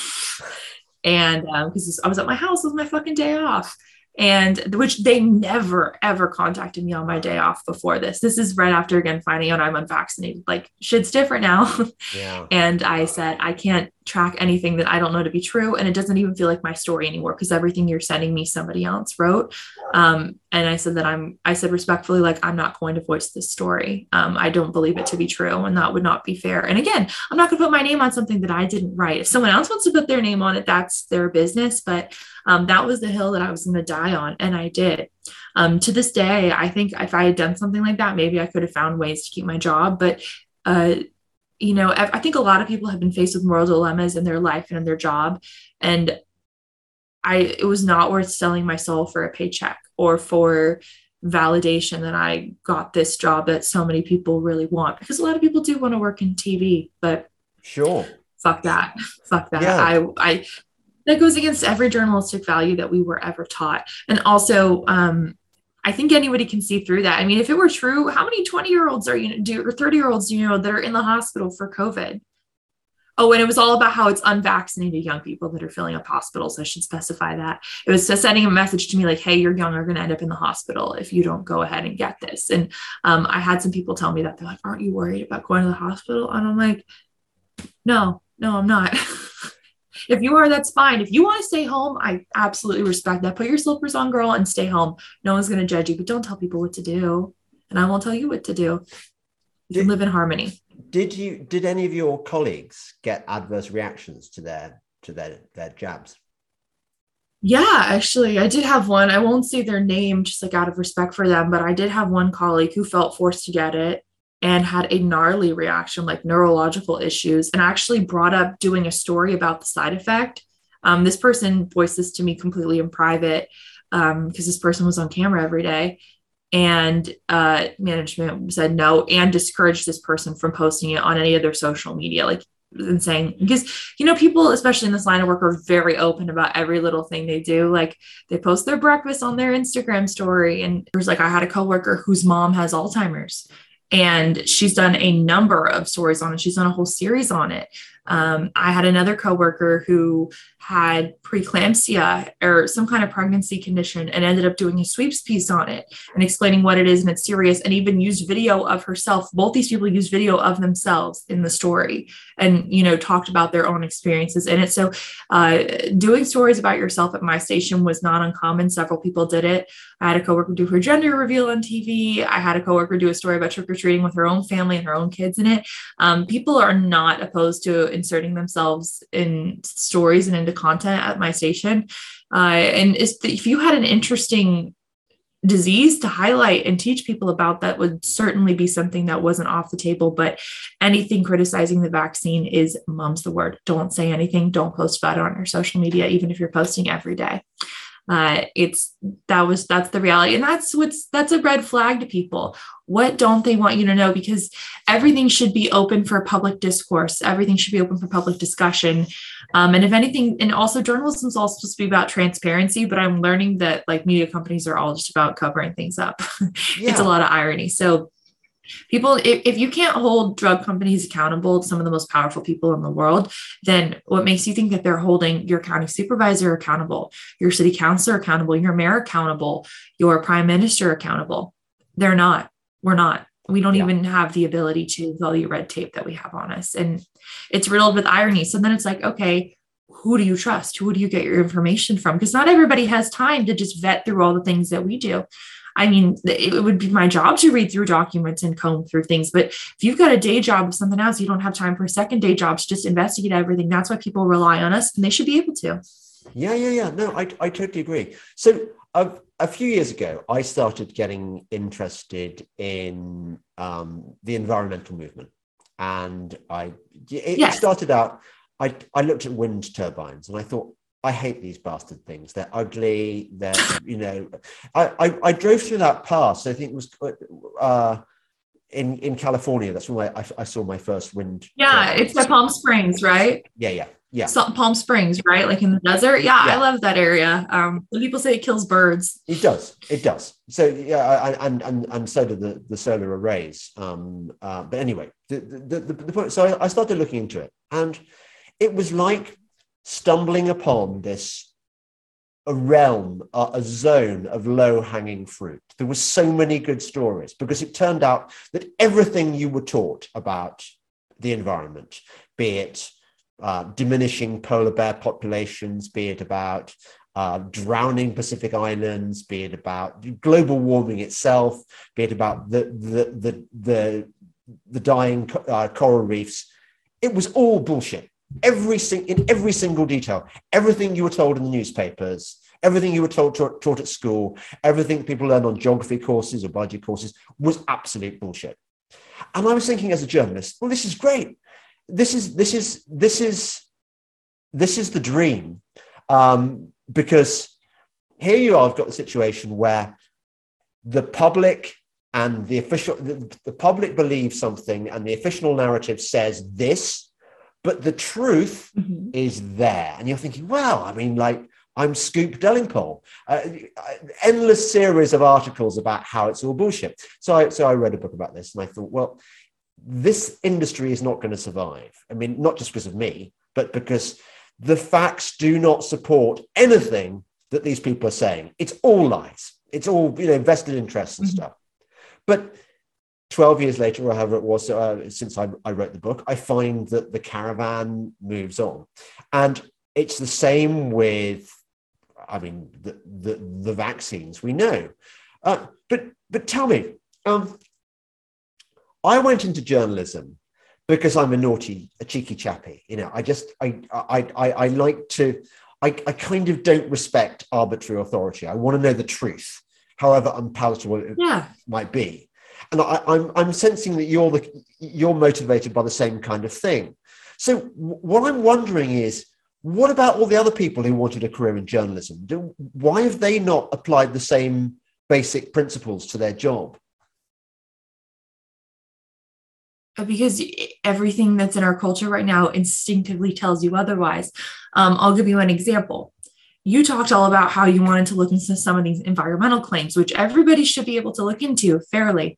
and, um, cause I was at my house, it was my fucking day off. And which they never, ever contacted me on my day off before this. This is right after, again, finding out I'm unvaccinated. Like, shit's different now.
Yeah.
And I said, I can't track anything that I don't know to be true. And it doesn't even feel like my story anymore because everything you're sending me, somebody else wrote. Um, and I said that I'm, I said respectfully, like, I'm not going to voice this story. Um, I don't believe it to be true. And that would not be fair. And again, I'm not going to put my name on something that I didn't write. If someone else wants to put their name on it, that's their business. But um, that was the hill that I was going to die on. And I did. Um, to this day, I think if I had done something like that, maybe I could have found ways to keep my job. But, uh, you know, I, I think a lot of people have been faced with moral dilemmas in their life and in their job. And I, it was not worth selling my soul for a paycheck or for validation that I got this job that so many people really want, because a lot of people do want to work in T V, but
sure.
Fuck that. Fuck that.
Yeah.
I, I, that goes against every journalistic value that we were ever taught. And also, um, I think anybody can see through that. I mean, if it were true, how many twenty year olds are you do or thirty year olds, you know, that are in the hospital for COVID? Oh, and it was all about how it's unvaccinated young people that are filling up hospitals. I should specify that. It was just sending a message to me like, hey, you're young, are going to end up in the hospital if you don't go ahead and get this. And um, I had some people tell me that. They're like, aren't you worried about going to the hospital? And I'm like, no, no, I'm not. If you are, that's fine. If you want to stay home, I absolutely respect that. Put your slippers on, girl, and stay home. No one's going to judge you, but don't tell people what to do. And I won't tell you what to do. You
Did,
can live in harmony.
Did you, did any of your colleagues get adverse reactions to their, to their, their jabs?
Yeah, actually, I did have one. I won't say their name just like out of respect for them, but I did have one colleague who felt forced to get it and had a gnarly reaction, like neurological issues, and actually brought up doing a story about the side effect. Um, this person voiced this to me completely in private because um, this person was on camera every day. And uh, management said no and discouraged this person from posting it on any of their social media, like and saying, because, you know, people, especially in this line of work, are very open about every little thing they do. Like they post their breakfast on their Instagram story. And there's like, I had a coworker whose mom has Alzheimer's. And she's done a number of stories on it. She's done a whole series on it. Um, I had another coworker who had preeclampsia or some kind of pregnancy condition and ended up doing a sweeps piece on it and explaining what it is and it's serious, and even used video of herself. Both these people used video of themselves in the story and, you know, talked about their own experiences in it. So uh, doing stories about yourself at my station was not uncommon. Several people did it. I had a coworker do her gender reveal on T V. I had a coworker do a story about trick-or-treating with her own family and her own kids in it. Um, people are not opposed to inserting themselves in stories and into content at my station. Uh, and if you had an interesting disease to highlight and teach people about, that would certainly be something that wasn't off the table. But anything criticizing the vaccine is mum's the word. Don't say anything. Don't post about it on your social media, even if you're posting every day. Uh, it's that was that's the reality. And that's what's that's a red flag to people. What don't they want you to know? Because everything should be open for public discourse. Everything should be open for public discussion. Um, and if anything, and also journalism is also supposed to be about transparency, but I'm learning that like media companies are all just about covering things up. Yeah. It's a lot of irony. So people, if, if you can't hold drug companies accountable, some of the most powerful people in the world, then what makes you think that they're holding your county supervisor accountable, your city councilor accountable, your mayor accountable, your prime minister accountable? They're not. We're not. We don't yeah. even have the ability to with all the red tape that we have on us. And it's riddled with irony. So then it's like, okay, who do you trust? Who do you get your information from? Because not everybody has time to just vet through all the things that we do. I mean, it would be my job to read through documents and comb through things. But if you've got a day job of something else, you don't have time for a second day job to just investigate everything. That's why people rely on us, and they should be able to.
Yeah, yeah, yeah. No, I, I totally agree. So uh, a few years ago, I started getting interested in um, the environmental movement. And I it, yes. it started out, I, I looked at wind turbines and I thought, I hate these bastard things. They're ugly. They're, you know, I, I, I drove through that pass. I think it was uh, in, in California. That's where I, I saw my first wind.
Yeah, turbines. It's by Palm Springs, right?
Yeah, yeah. Yeah.
Salt Palm Springs, right? Like in the desert. Yeah,
Yeah.
I love that area. Um, some people say it kills birds.
It does. It does. So yeah, and and and so do the the solar arrays. Um, uh, but anyway, the the, the the point. So I, I started looking into it, and it was like stumbling upon this a realm, a, a zone of low hanging fruit. There were so many good stories because it turned out that everything you were taught about the environment, be it uh, diminishing polar bear populations, be it about uh, drowning Pacific islands, be it about global warming itself, be it about the the the the, the dying uh, coral reefs, it was all bullshit. Every sing- in every single detail, everything you were told in the newspapers, everything you were told taught, taught at school, everything people learned on geography courses or biology courses was absolute bullshit. And I was thinking, as a journalist, well, this is great. This is this is this is this is the dream, um, because here you are. I've got the situation where the public and the official, the, the public believes something, and the official narrative says this. But the truth mm-hmm. is there. And you're thinking, wow, I mean, like, I'm Scoop Delingpole. Uh, endless series of articles about how it's all bullshit. So I, so I read a book about this, and I thought, well, this industry is not going to survive. I mean, not just because of me, but because the facts do not support anything that these people are saying. It's all lies. It's all, you know, vested interests and mm-hmm. stuff. But twelve years later, or however it was, uh, since I, I wrote the book, I find that the caravan moves on. And it's the same with, I mean, the, the, the vaccines, we know. Uh, but but tell me, um, I went into journalism because I'm a naughty, a cheeky chappy. You know, I just, I, I, I, I like to, I, I kind of don't respect arbitrary authority. I want to know the truth, however unpalatable it
yeah.
might be. And I, I'm I'm sensing that you're the you're motivated by the same kind of thing. So what I'm wondering is, what about all the other people who wanted a career in journalism? Do, why have they not applied the same basic principles to their job?
Because everything that's in our culture right now instinctively tells you otherwise. Um, I'll give you an example. You talked all about how you wanted to look into some of these environmental claims, which everybody should be able to look into fairly.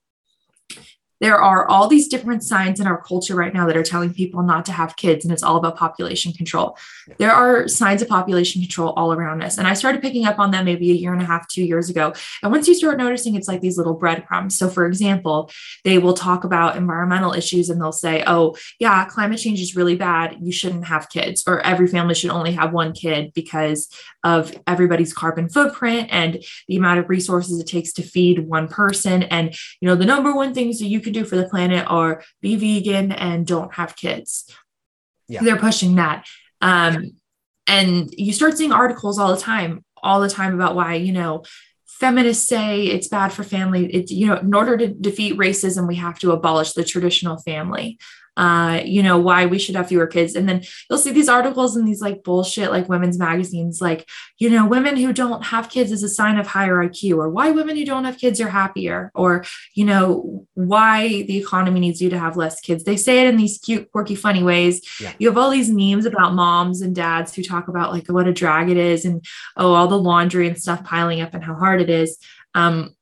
There are all these different signs in our culture right now that are telling people not to have kids, and it's all about population control. Yeah. There are signs of population control all around us. And I started picking up on them maybe a year and a half, two years ago. And once you start noticing, it's like these little breadcrumbs. So for example, they will talk about environmental issues and they'll say, oh yeah, climate change is really bad. You shouldn't have kids, or every family should only have one kid because of everybody's carbon footprint and the amount of resources it takes to feed one person. And, you know, the number one things that you can do for the planet are be vegan and don't have kids. Yeah. They're pushing that. Um, and you start seeing articles all the time, all the time about why, you know, feminists say it's bad for family. It's, you know, in order to defeat racism, we have to abolish the traditional family. Uh, you know, why we should have fewer kids. And then you'll see these articles in these like bullshit, like women's magazines, like, you know, women who don't have kids is a sign of higher I Q, or why women who don't have kids are happier, or, you know, why the economy needs you to have less kids. They say it in these cute, quirky, funny ways. Yeah. You have all these memes about moms and dads who talk about like what a drag it is, and, oh, all the laundry and stuff piling up and how hard it is. Um,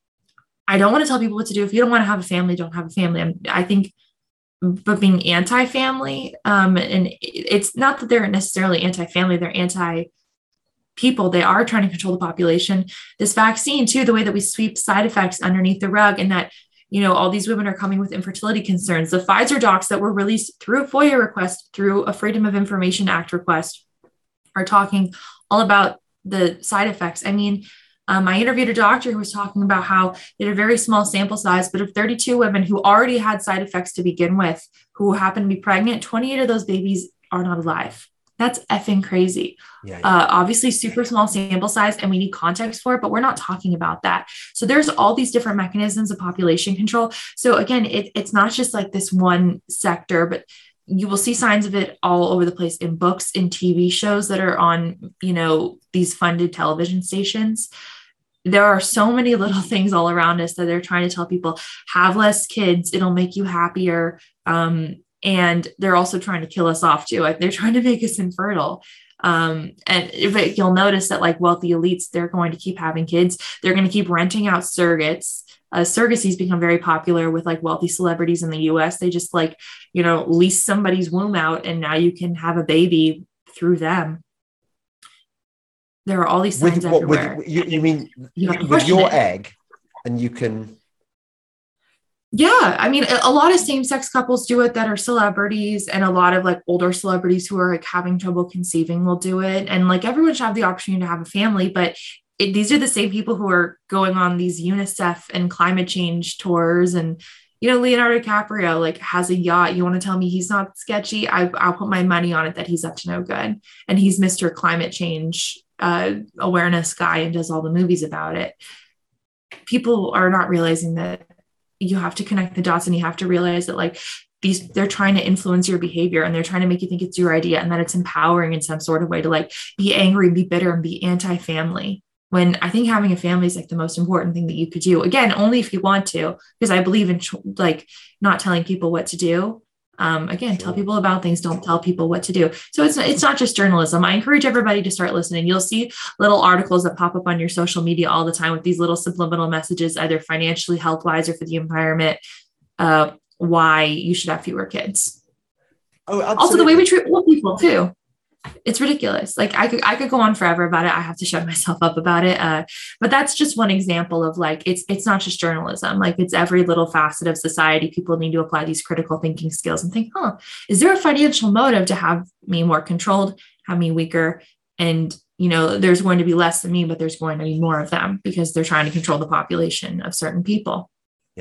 I don't want to tell people what to do. If you don't want to have a family, don't have a family. I'm, I think but being anti-family, um, and it's not that they're necessarily anti-family, they're anti-people. They are trying to control the population. This vaccine too, the way that we sweep side effects underneath the rug, and that, you know, all these women are coming with infertility concerns. The Pfizer docs that were released through a FOIA request, through a Freedom of Information Act request, are talking all about the side effects. I mean, Um, I interviewed a doctor who was talking about how they had a very small sample size, but of thirty-two women who already had side effects to begin with, who happened to be pregnant, twenty-eight of those babies are not alive. That's effing crazy. Yeah, yeah. Uh, obviously, super small sample size, and we need context for it, but we're not talking about that. So there's all these different mechanisms of population control. So again, it, it's not just like this one sector, but you will see signs of it all over the place in books, in T V shows that are on, you know, these funded television stations. There are so many little things all around us that they're trying to tell people, have less kids, it'll make you happier. Um, And they're also trying to kill us off too. Like they're trying to make us infertile. Um, and if you'll notice that like wealthy elites, they're going to keep having kids. They're going to keep renting out surrogates. Uh, surrogacy's become very popular with like wealthy celebrities in the U S. They just like, you know, lease somebody's womb out and now you can have a baby through them. There are all these signs
with, what,
everywhere.
With, you, you mean
you
with your
it.
egg and you can...
Yeah. I mean, a lot of same-sex couples do it that are celebrities, and a lot of like older celebrities who are like having trouble conceiving will do it. And like everyone should have the opportunity to have a family, but it, these are the same people who are going on these UNICEF and climate change tours. And, you know, Leonardo DiCaprio like has a yacht. You want to tell me he's not sketchy? I, I'll put my money on it that he's up to no good. And he's Mister Climate Change uh, awareness guy and does all the movies about it. People are not realizing that you have to connect the dots, and you have to realize that like these, they're trying to influence your behavior, and they're trying to make you think it's your idea, and that it's empowering in some sort of way to like be angry, be bitter, and be anti-family. When I think having a family is like the most important thing that you could do. Again, only if you want to, because I believe in like not telling people what to do. Um, again, sure. Tell people about things. Don't tell people what to do. So it's, it's not just journalism. I encourage everybody to start listening. You'll see little articles that pop up on your social media all the time with these little subliminal messages, either financially, health-wise, or for the environment, uh, why you should have fewer kids.
Oh, absolutely.
Also, the way we treat old people too. It's ridiculous. Like I could, I could go on forever about it. I have to shut myself up about it. Uh, but that's just one example of like, it's, it's not just journalism. Like it's every little facet of society. People need to apply these critical thinking skills and think, huh, is there a financial motive to have me more controlled, have me weaker? And, you know, there's going to be less than me, but there's going to be more of them because they're trying to control the population of certain people.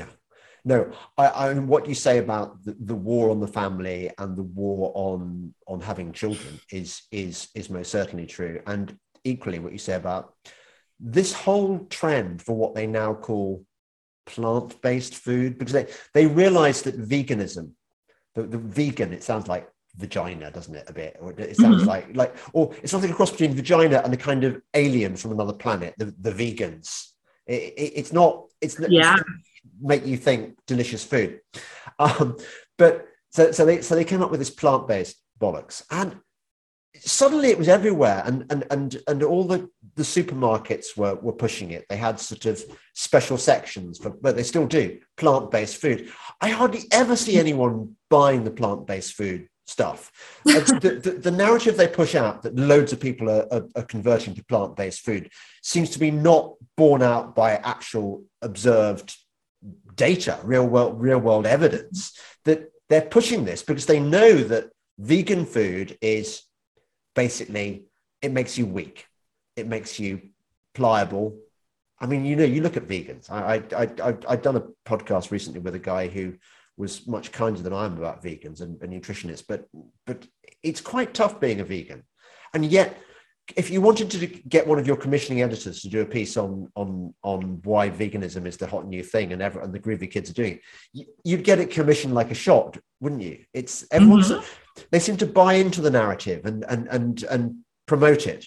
No, I, I mean, what you say about the, the war on the family and the war on on having children is is is most certainly true. And equally, what you say about this whole trend for what they now call plant-based food, because they they realize that veganism, the, the vegan, it sounds like vagina, doesn't it? A bit, or it sounds mm-hmm. like like, or it's something a cross between vagina and a kind of alien from another planet. The the vegans. It, it, it's not. It's
yeah.
It's, make you think delicious food, um, but so so they so they came up with this plant-based bollocks, and suddenly it was everywhere, and and and and all the the supermarkets were were pushing it. They had sort of special sections for, but they still do, plant-based food. I hardly ever see anyone buying the plant-based food stuff. the, the, the narrative they push out that loads of people are, are, are converting to plant-based food seems to be not borne out by actual observed data, real world, real world evidence, that they're pushing this because they know that vegan food is basically, it makes you weak. It makes you pliable. I mean, you know, you look at vegans. I, I, I, I've done a podcast recently with a guy who was much kinder than I am about vegans and, and nutritionists, but, but it's quite tough being a vegan. And yet, if you wanted to get one of your commissioning editors to do a piece on on on why veganism is the hot new thing and ever and the groovy kids are doing it, you'd get it commissioned like a shot, wouldn't you? It's everyone's mm-hmm. They seem to buy into the narrative and and and and promote it.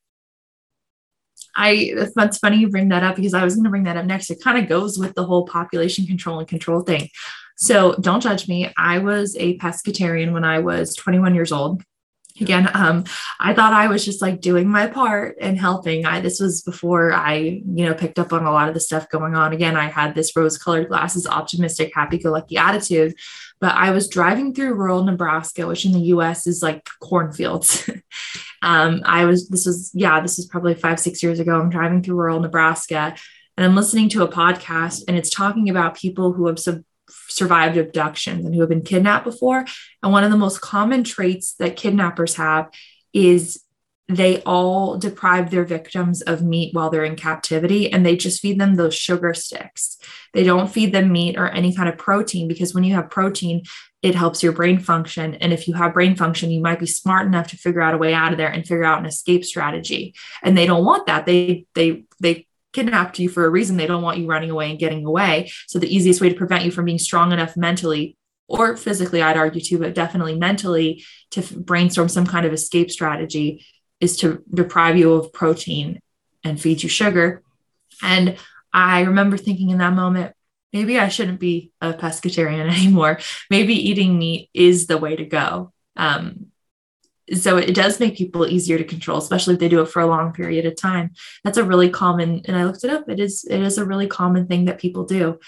I that's funny you bring that up, because I was going to bring that up next. It kind of goes with the whole population control and control thing. So don't judge me. I was a pescatarian when I was twenty-one years old. Again, um, I thought I was just like doing my part and helping. I, this was before I, you know, picked up on a lot of the stuff going on. Again, I had this rose-colored glasses, optimistic, happy-go-lucky attitude, but I was driving through rural Nebraska, which in the U S is like cornfields. um, I was, this was, yeah, this was probably five, six years ago. I'm driving through rural Nebraska and I'm listening to a podcast, and it's talking about people who have sub- survived abductions and who have been kidnapped before. And one of the most common traits that kidnappers have is they all deprive their victims of meat while they're in captivity, and they just feed them those sugar sticks. They don't feed them meat or any kind of protein, because when you have protein, it helps your brain function. And if you have brain function, you might be smart enough to figure out a way out of there and figure out an escape strategy. And they don't want that. They, they, they, kidnapped you for a reason. They don't want you running away and getting away. So the easiest way to prevent you from being strong enough mentally or physically, I'd argue too, but definitely mentally, to f- brainstorm some kind of escape strategy is to deprive you of protein and feed you sugar. And I remember thinking in that moment, maybe I shouldn't be a pescatarian anymore. Maybe eating meat is the way to go. Um, so it does make people easier to control, especially if they do it for a long period of time. That's a really common, and I looked it up. It is, it is a really common thing that people do.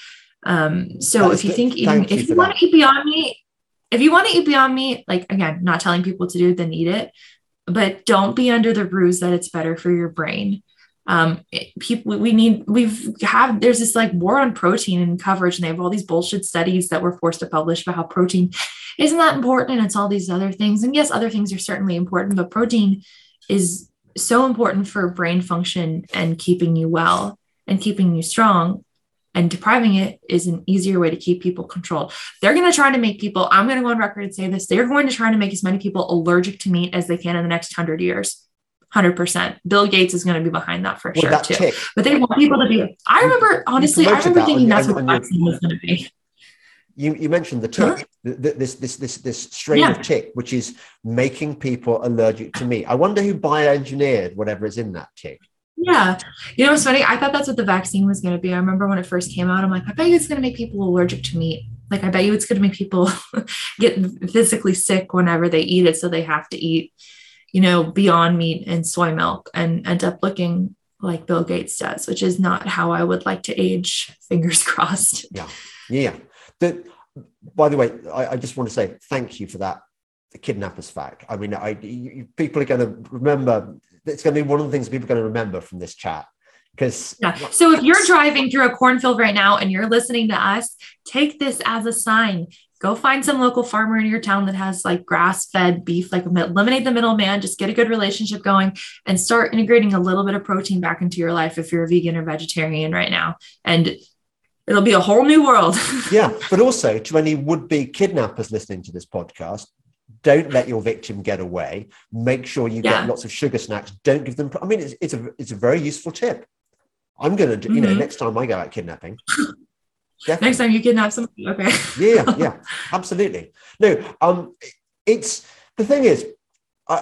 Um, so if you think eating, if you want to eat Beyond Meat, if you want to eat Beyond Meat, like, again, not telling people to do it, then eat it, but don't be under the ruse that it's better for your brain. Um, it, people, we need, we've have, there's this like war on protein and coverage, and they have all these bullshit studies that we're forced to publish about how protein isn't that important. And it's all these other things. And yes, other things are certainly important, but protein is so important for brain function and keeping you well and keeping you strong. And depriving it is an easier way to keep people controlled. They're going to try to make people, I'm going to go on record and say this, they're going to try to make as many people allergic to meat as they can in the next hundred years. one hundred percent. Bill Gates is going to be behind that for well, sure that too. Tick. But they want people to be, I remember, honestly, I remember thinking that's what the vaccine was going to be.
You, you mentioned the tick, huh? this, this, this, this strain yeah. of tick, which is making people allergic to meat. I wonder who bioengineered whatever is in that tick.
Yeah. You know, what's funny? I thought that's what the vaccine was going to be. I remember when it first came out, I'm like, I bet you it's going to make people allergic to meat. Like, I bet you it's going to make people get physically sick whenever they eat it. So they have to eat, you know, Beyond Meat and soy milk and end up looking like Bill Gates does, which is not how I would like to age. Fingers crossed.
Yeah. Yeah. The, by the way, I, I just want to say thank you for that. The kidnappers fact. I mean, I, you, people are going to remember. It's going to be one of the things people are going to remember from this chat. Because
yeah. So if you're driving through a cornfield right now and you're listening to us, take this as a sign. Go find some local farmer in your town that has like grass-fed beef, like eliminate the middleman, just get a good relationship going and start integrating a little bit of protein back into your life if you're a vegan or vegetarian right now. And it'll be a whole new world.
Yeah. But also to any would-be kidnappers listening to this podcast, don't let your victim get away. Make sure you yeah. get lots of sugar snacks. Don't give them. I mean, it's, it's a it's a very useful tip. I'm gonna do. Mm-hmm. You know, next time I go out kidnapping.
Definitely. Next time you kidnap somebody, okay?
yeah, yeah, absolutely. No, um, it's the thing is, I,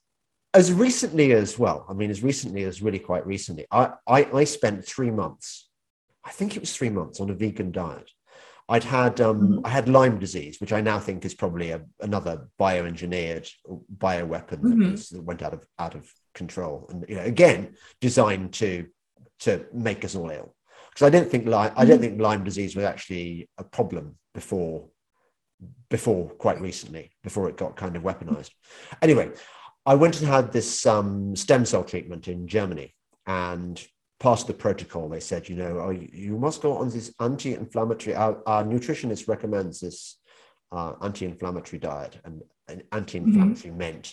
as recently as well. I mean, as recently as really quite recently, I I, I spent three months. I think it was three months on a vegan diet. I'd had um, mm-hmm. I had Lyme disease, which I now think is probably a, another bioengineered bioweapon mm-hmm. that, was, that went out of out of control, and you know, again designed to to make us all ill. Because I didn't think Lyme, mm-hmm. I don't think Lyme disease was actually a problem before before quite recently, before it got kind of weaponized. Anyway, I went and had this um, stem cell treatment in Germany, and past the protocol, they said, you know, oh, you must go on this anti-inflammatory, our, our nutritionist recommends this uh, anti-inflammatory diet, and, and anti-inflammatory mm-hmm. meant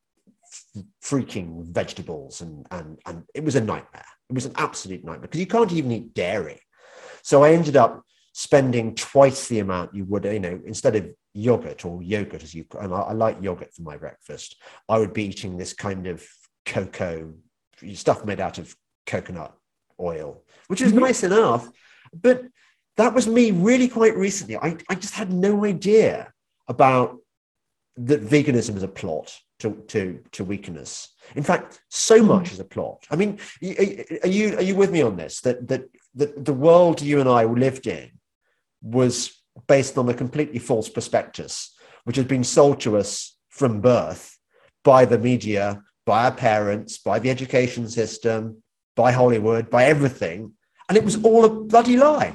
f- freaking vegetables, and, and, and it was a nightmare. It was an absolute nightmare because you can't even eat dairy. So I ended up spending twice the amount you would, you know, instead of yogurt or yogurt, as you, and I, I like yogurt for my breakfast, I would be eating this kind of cocoa stuff made out of coconut oil, which is mm-hmm. nice enough, but that was me really quite recently. I, I just had no idea about that veganism is a plot to, to, to weaken us. In fact, so much is a plot. I mean, are you, are you with me on this? That, that, that the world you and I lived in was based on a completely false prospectus, which has been sold to us from birth by the media, by our parents, by the education system, by Hollywood, by everything. And it was all a bloody lie.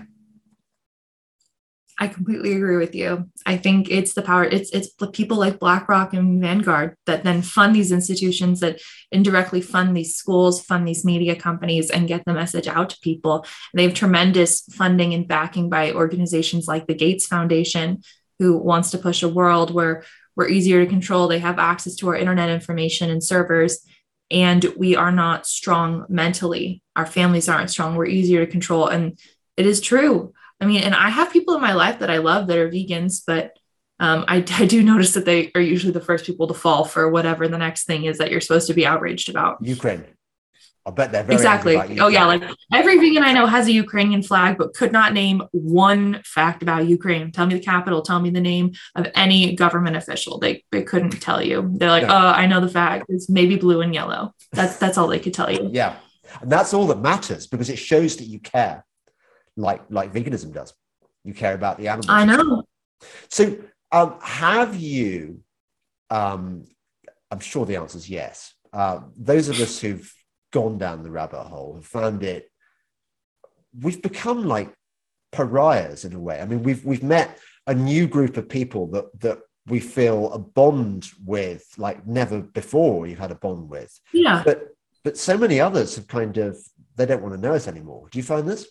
I completely agree with you. I think it's the power, it's it's the people like BlackRock and Vanguard that then fund these institutions, that indirectly fund these schools, fund these media companies, and get the message out to people. And they have tremendous funding and backing by organizations like the Gates Foundation, who wants to push a world where we're easier to control. They have access to our internet information and servers, and we are not strong mentally. Our families aren't strong. We're easier to control. And it is true. I mean, and I have people in my life that I love that are vegans, but um, I, I do notice that they are usually the first people to fall for whatever the next thing is that you're supposed to be outraged about.
Ukraine. I bet they're very
exactly. Oh yeah, like every vegan I know has a Ukrainian flag, but could not name one fact about Ukraine. Tell me the capital. Tell me the name of any government official. They they couldn't tell you. They're like, no. oh, I know the fact. It's maybe blue and yellow. That's that's all they could tell you.
Yeah, and that's all that matters because it shows that you care. like like veganism does. You care about the animals.
I know.
So um, have you, um, I'm sure the answer is yes. Uh, those of us who've gone down the rabbit hole have found it, we've become like pariahs in a way. I mean, we've we've met a new group of people that that we feel a bond with like never before we've had a bond with.
Yeah.
But but so many others have kind of, they don't want to know us anymore. Do you find this?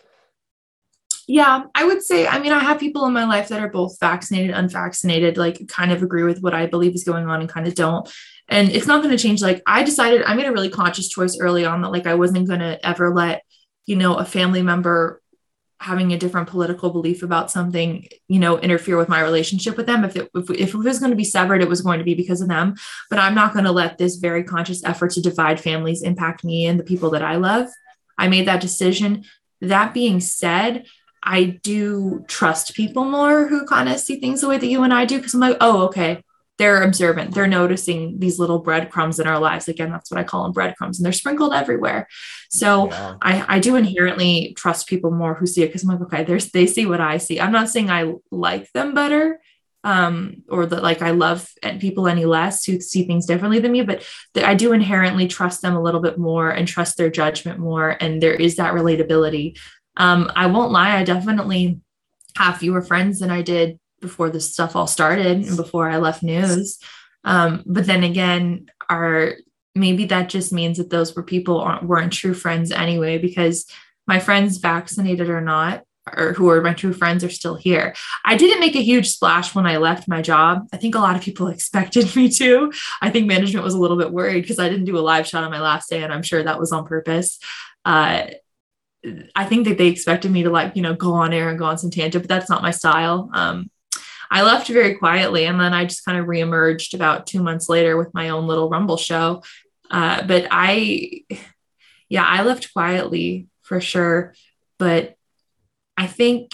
Yeah, I would say, I mean, I have people in my life that are both vaccinated, unvaccinated, like kind of agree with what I believe is going on and kind of don't. And it's not going to change. Like I decided I made a really conscious choice early on that like I wasn't going to ever let, you know, a family member having a different political belief about something, you know, interfere with my relationship with them. If it, if, if it was going to be severed, it was going to be because of them. But I'm not going to let this very conscious effort to divide families impact me and the people that I love. I made that decision. That being said, I do trust people more who kind of see things the way that you and I do. Cause I'm like, oh, okay. They're observant. They're noticing these little breadcrumbs in our lives. Again, that's what I call them, breadcrumbs, and they're sprinkled everywhere. So yeah. I, I do inherently trust people more who see it. Cause I'm like, okay, there's, they see what I see. I'm not saying I like them better, um, or that like I love people any less who see things differently than me, but th- I do inherently trust them a little bit more and trust their judgment more. And there is that relatability. Um, I won't lie. I definitely have fewer friends than I did before this stuff all started and before I left news. Um, but then again, our, maybe that just means that those were people aren't, weren't true friends anyway, because my friends, vaccinated or not, or who are my true friends, are still here. I didn't make a huge splash when I left my job. I think a lot of people expected me to. I think management was a little bit worried because I didn't do a live shot on my last day, and I'm sure that was on purpose. Uh, I think that they expected me to like, you know, go on air and go on some tangent, but that's not my style. Um, I left very quietly, and then I just kind of reemerged about two months later with my own little Rumble show. Uh, but I, yeah, I left quietly for sure. But I think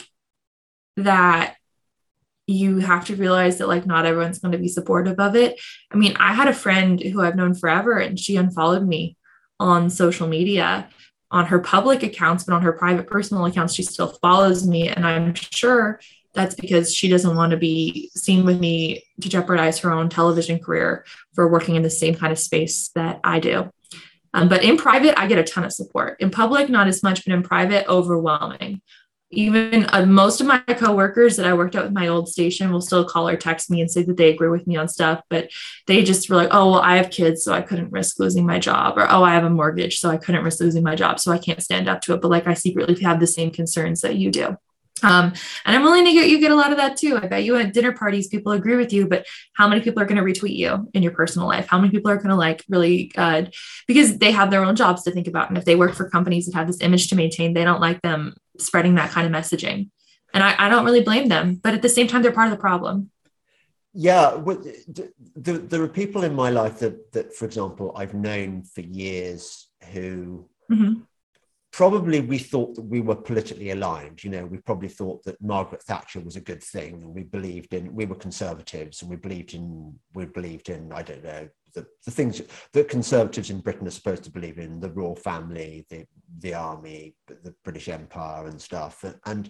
that you have to realize that like not everyone's going to be supportive of it. I mean, I had a friend who I've known forever, and she unfollowed me on social media, on her public accounts, but on her private personal accounts, she still follows me. And I'm sure that's because she doesn't want to be seen with me to jeopardize her own television career for working in the same kind of space that I do. Um, but in private, I get a ton of support. In public, not as much, but in private, overwhelming. Even uh, most of my coworkers that I worked at with my old station will still call or text me and say that they agree with me on stuff, but they just were like, oh, well, I have kids, so I couldn't risk losing my job, or, oh, I have a mortgage, so I couldn't risk losing my job, so I can't stand up to it. But like, I secretly have the same concerns that you do. Um, and I'm willing to get, you get a lot of that too. I bet you at dinner parties, people agree with you, but how many people are going to retweet you in your personal life? How many people are going to like really, uh, because they have their own jobs to think about. And if they work for companies that have this image to maintain, they don't like them spreading that kind of messaging. And I, I don't really blame them, but at the same time, they're part of the problem.
Yeah. Well, there, there are people in my life that, that, for example, I've known for years who, mm-hmm. probably we thought that we were politically aligned. You know, we probably thought that Margaret Thatcher was a good thing, and we believed in, we were conservatives, and we believed in, we believed in, I don't know, the, the things that conservatives in Britain are supposed to believe in, the royal family, the, the army, the British Empire and stuff. And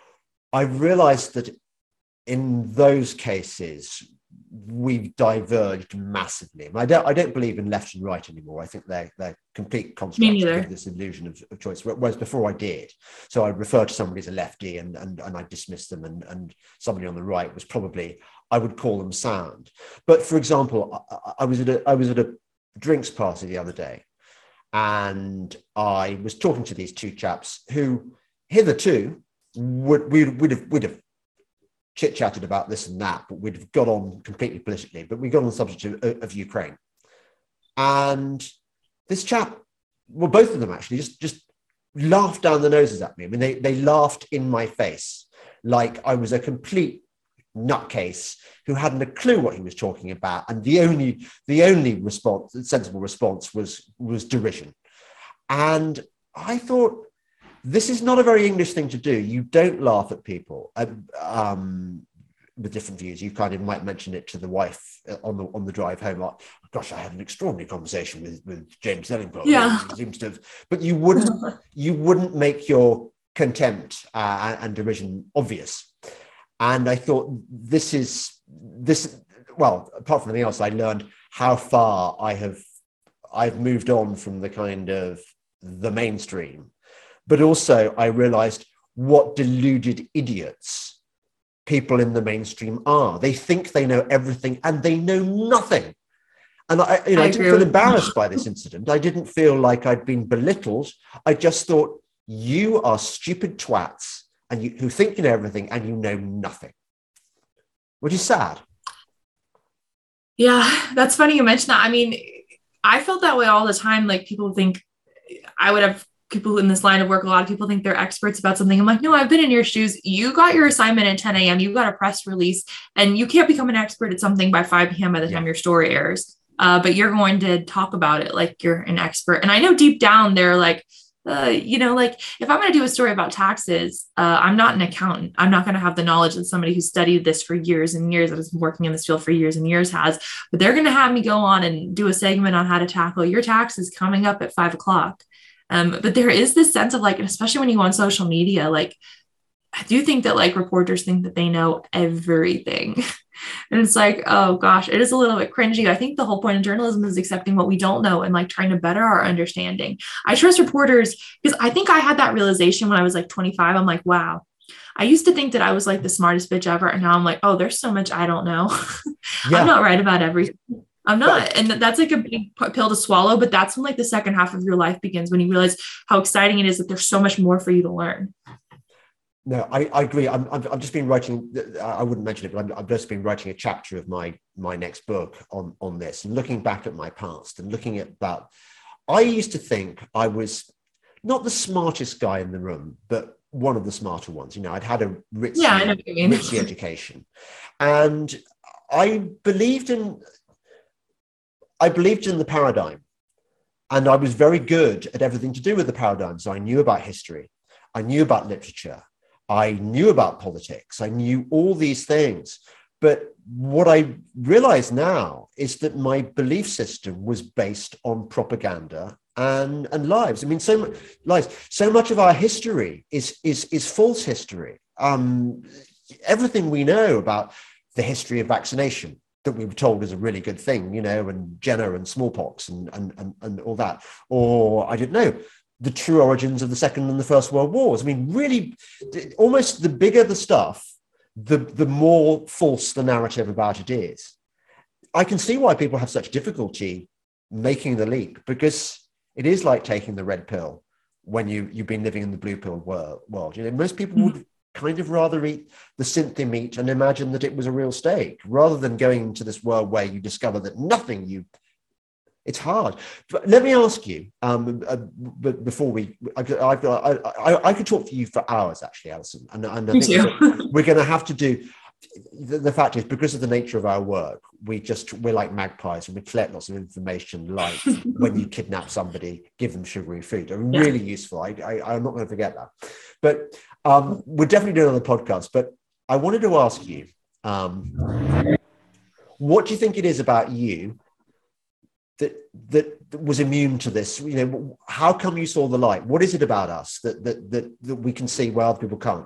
I realized that in those cases, we've diverged massively. I don't, I don't believe in left and right anymore. I think they're, they're complete constructs to give this illusion of, of choice, whereas before I did. So I refer to somebody as a lefty, and, and, and I dismiss them, and, and somebody on the right was probably, I would call them sound. But for example, I, I was at a, I was at a drinks party the other day, and I was talking to these two chaps who hitherto would, we would have, would have chit-chatted about this and that, but we'd have got on completely politically, but we got on the subject of, of Ukraine. And this chap, well, both of them actually just, just laughed down the noses at me. I mean, they, they laughed in my face like I was a complete nutcase who hadn't a clue what he was talking about. And the only, the only response, sensible response was, was derision. And I thought, this is not a very English thing to do. You don't laugh at people um, with different views. You kind of might mention it to the wife on the on the drive home. Like, gosh, I had an extraordinary conversation with, with James Delingpole.
Yeah,
seems to have, but you wouldn't you wouldn't make your contempt uh, and derision obvious. And I thought, this is this. Well, apart from anything else, I learned how far I have I've moved on from the kind of the mainstream, but also I realized what deluded idiots people in the mainstream are. They think they know everything and they know nothing. And I, you know, I, I didn't feel embarrassed by this incident. I didn't feel like I'd been belittled. I just thought, you are stupid twats and you who think you know everything and you know nothing, which is sad.
Yeah, that's funny you mentioned that. I mean, I felt that way all the time. Like, people think I would have people in this line of work. A lot of people think they're experts about something. I'm like, no, I've been in your shoes. You got your assignment at ten a.m. You got a press release, and you can't become an expert at something by five p.m. by the time yeah. your story airs. Uh, but you're going to talk about it like you're an expert. And I know deep down they're like, uh, you know, like if I'm going to do a story about taxes, uh, I'm not an accountant. I'm not going to have the knowledge that somebody who studied this for years and years, that has been working in this field for years and years has, but they're going to have me go on and do a segment on how to tackle your taxes coming up at five o'clock. Um, but there is this sense of like, especially when you go on social media, like, I do think that like reporters think that they know everything. And it's like, oh gosh, it is a little bit cringy. I think the whole point of journalism is accepting what we don't know and like trying to better our understanding. I trust reporters because I think I had that realization when I was like twenty-five. I'm like, wow, I used to think that I was like the smartest bitch ever. And now I'm like, oh, there's so much I don't know. Yeah. I'm not right about everything. I'm not. And that's like a big pill to swallow, but that's when like the second half of your life begins, when you realize how exciting it is that there's so much more for you to learn.
No, I, I agree. I'm, I'm, I've just been writing, I wouldn't mention it, but I'm, I've just been writing a chapter of my, my next book on, on this, and looking back at my past and looking at that. I used to think I was not the smartest guy in the room, but one of the smarter ones. You know, I'd had a ritzy, yeah, I know what you mean. ritzy education. And I believed in, I believed in the paradigm. And I was very good at everything to do with the paradigm. So I knew about history. I knew about literature. I knew about politics. I knew all these things. But what I realize now is that my belief system was based on propaganda and, and lies. I mean, so much lies. So much of our history is, is, is false history. Um, everything we know about the history of vaccination that we were told is a really good thing, you know, and Jenner and smallpox and, and, and, and all that. Or I didn't know the true origins of the Second and the First World Wars. I mean, really, almost the bigger the stuff, the, the more false the narrative about it is. I can see why people have such difficulty making the leap, because it is like taking the red pill when you, you've been living in the blue pill world. world. You know, most people mm-hmm. would kind of rather eat the synthia meat and imagine that it was a real steak, rather than going into this world where you discover that nothing you It's hard. But let me ask you, um, uh, but before we, I, I, I, I could talk to you for hours, actually, Alison. And, and I
me
think
too.
We're going to have to do, the, the fact is, because of the nature of our work, we just, we're like magpies and we collect lots of information, like when you kidnap somebody, give them sugary food. Are yeah. really useful. I, I, I'm not going to forget that. But um, we're definitely doing another podcast. But I wanted to ask you, um, what do you think it is about you That, that was immune to this? You know, how come you saw the light? What is it about us that that that, that we can see where other people can't?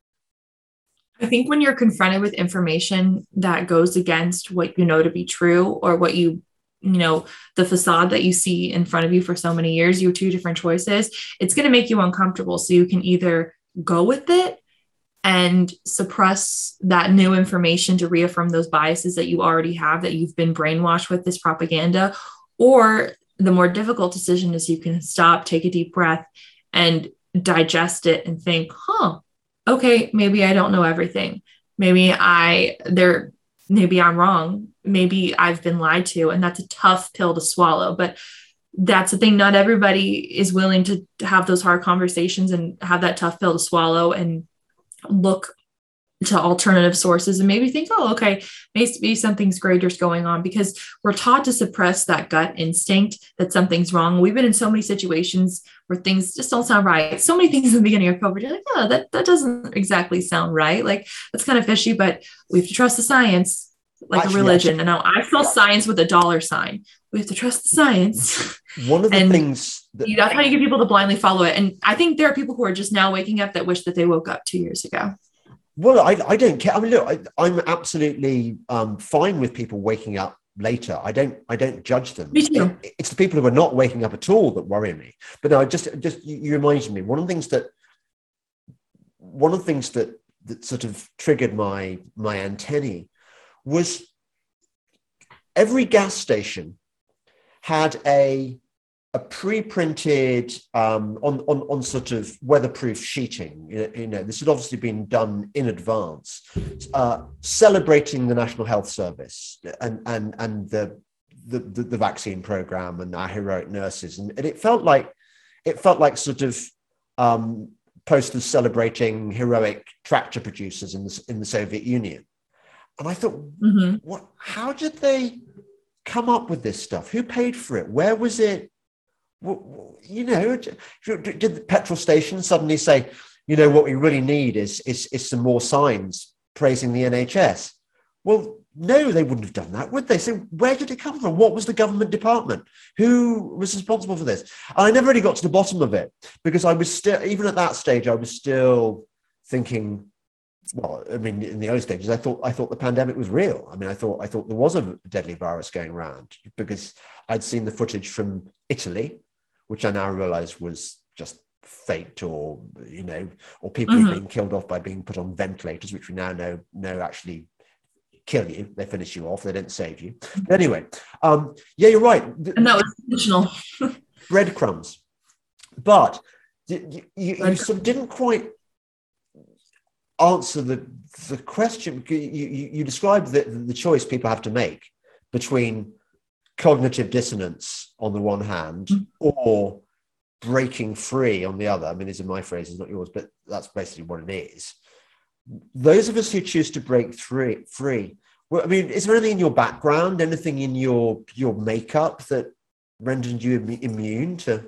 I think when you're confronted with information that goes against what you know to be true, or what you, you know, the facade that you see in front of you for so many years, your two different choices, it's going to make you uncomfortable. So you can either go with it and suppress that new information to reaffirm those biases that you already have, that you've been brainwashed with this propaganda. Or the more difficult decision is you can stop, take a deep breath, and digest it and think, huh, okay, maybe I don't know everything. Maybe I, there, maybe I'm wrong. Maybe I've been lied to. And that's a tough pill to swallow. But that's the thing. Not everybody is willing to have those hard conversations and have that tough pill to swallow and look to alternative sources and maybe think, oh, okay, maybe something's greater is going on, because we're taught to suppress that gut instinct that something's wrong. We've been in so many situations where things just don't sound right. So many things in the beginning of COVID, you're like, oh, that, that doesn't exactly sound right. Like, that's kind of fishy, but we have to trust the science. like
actually,
a religion.
actually,
And now I spell science with a dollar sign. We have to trust the science.
one of the
and
things that
that's how you get people to blindly follow it. And I think there are people who are just now waking up that wish that they woke up two years ago.
Well, I, I don't care. I mean, look, I, I'm absolutely um, fine with people waking up later. I don't I don't judge them.
Me too.
It, it's the people who are not waking up at all that worry me. But no, I just just you, you reminded me. One of the things that one of the things that that sort of triggered my my antennae was every gas station had a a pre-printed um, on, on on sort of weatherproof sheeting. You know, you know, this had obviously been done in advance, uh, celebrating the National Health Service and and and the the, the, the vaccine program and our heroic nurses, and, and it felt like it felt like sort of um, posters celebrating heroic tractor producers in the in the Soviet Union. And I thought, mm-hmm. what? How did they come up with this stuff? Who paid for it? Where was it? You know, did the petrol station suddenly say, you know, what we really need is, is, is some more signs praising the N H S? Well, no, they wouldn't have done that, would they? So where did it come from? What was the government department? Who was responsible for this? And I never really got to the bottom of it because I was still, even at that stage, I was still thinking, well, I mean, in the early stages, I thought I thought the pandemic was real. I mean, I thought I thought there was a deadly virus going around because I'd seen the footage from Italy, which I now realize was just faked, or you know, or people mm-hmm. being killed off by being put on ventilators, which we now know know actually kill you. They finish you off. They don't save you. But anyway, um, yeah, you're right.
And that was intentional.
Breadcrumbs, but you, you, you sort of didn't quite answer the the question. You, you, you described the, the choice people have to make between cognitive dissonance on the one hand mm-hmm. or breaking free on the other. I mean, these are my phrases, not yours, but that's basically what it is. Those of us who choose to break free, free well, I mean, is there anything in your background, anything in your your makeup that rendered you immune to?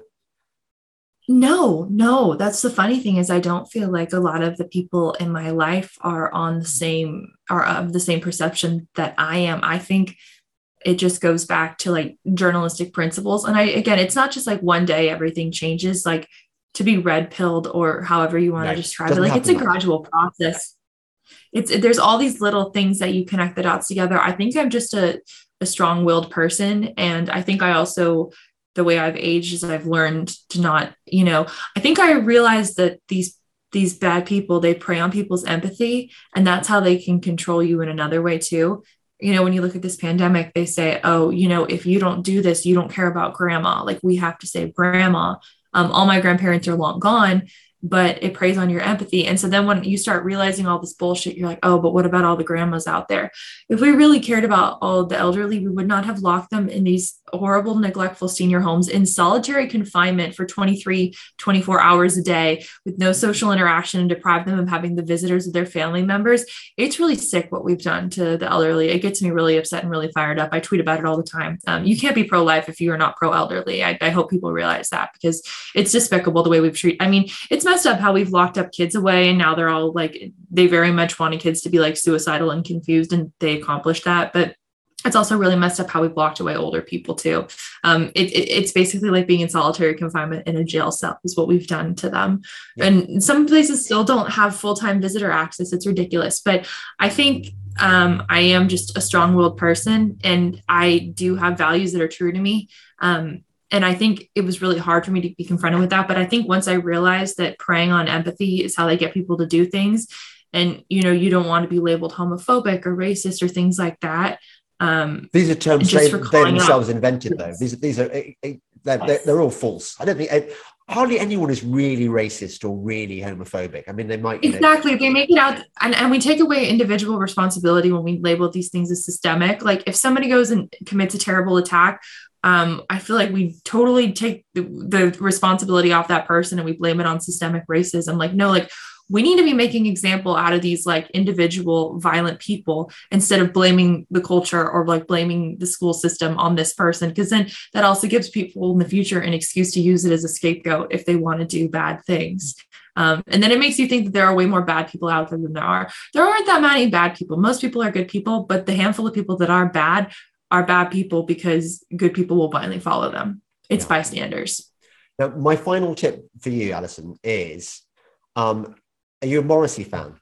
No, no. That's the funny thing is I don't feel like a lot of the people in my life are on the same, are of the same perception that I am. I think it just goes back to like journalistic principles. And I, again, it's not just like one day everything changes, like to be red pilled or however you want no, to describe it. Like it's a much. gradual process. It's, there's all these little things that you connect the dots together. I think I'm just a, a strong willed person. And I think I also, the way I've aged is I've learned to not, you know, I think I realized that these, these bad people, they prey on people's empathy, and that's how they can control you in another way too. You know, when you look at this pandemic, they say, oh, you know, if you don't do this, you don't care about grandma. Like we have to save grandma. Um, all my grandparents are long gone, but it preys on your empathy. And so then when you start realizing all this bullshit, you're like, oh, but what about all the grandmas out there? If we really cared about all the elderly, we would not have locked them in these horrible, neglectful senior homes in solitary confinement for twenty-three, twenty-four hours a day with no social interaction and deprive them of having the visitors of their family members. It's really sick what we've done to the elderly. It gets me really upset and really fired up. I tweet about it all the time. Um, you can't be pro-life if you are not pro-elderly. I, I hope people realize that because it's despicable the way we've treated. I mean, it's messed up how we've locked up kids away and now they're all like, they very much wanted kids to be like suicidal and confused, and they accomplished that. But it's also really messed up how we've locked away older people too. Um, it, it, it's basically like being in solitary confinement in a jail cell is what we've done to them. Yeah. And some places still don't have full-time visitor access. It's ridiculous. But I think um, I am just a strong-willed person, and I do have values that are true to me. Um, And I think it was really hard for me to be confronted with that. But I think once I realized that preying on empathy is how they get people to do things, and, you know, you don't want to be labeled homophobic or racist or things like that. Um,
these are terms they, they themselves out. invented, though. These, these are, they're, they're, they're all false. I don't think, hardly anyone is really racist or really homophobic. I mean, they might.
Exactly.
Know.
They make it out, and, and we take away individual responsibility when we label these things as systemic. Like if somebody goes and commits a terrible attack, Um, I feel like we totally take the, the responsibility off that person and we blame it on systemic racism. Like, no, like we need to be making example out of these like individual violent people instead of blaming the culture or like blaming the school system on this person. Because then that also gives people in the future an excuse to use it as a scapegoat if they want to do bad things. Um, and then it makes you think that there are way more bad people out there than there are. There aren't that many bad people. Most people are good people, but the handful of people that are bad are bad people because good people will blindly follow them. It's yeah. bystanders.
Now, my final tip for you, Alison, is, um, are you a Morrissey fan?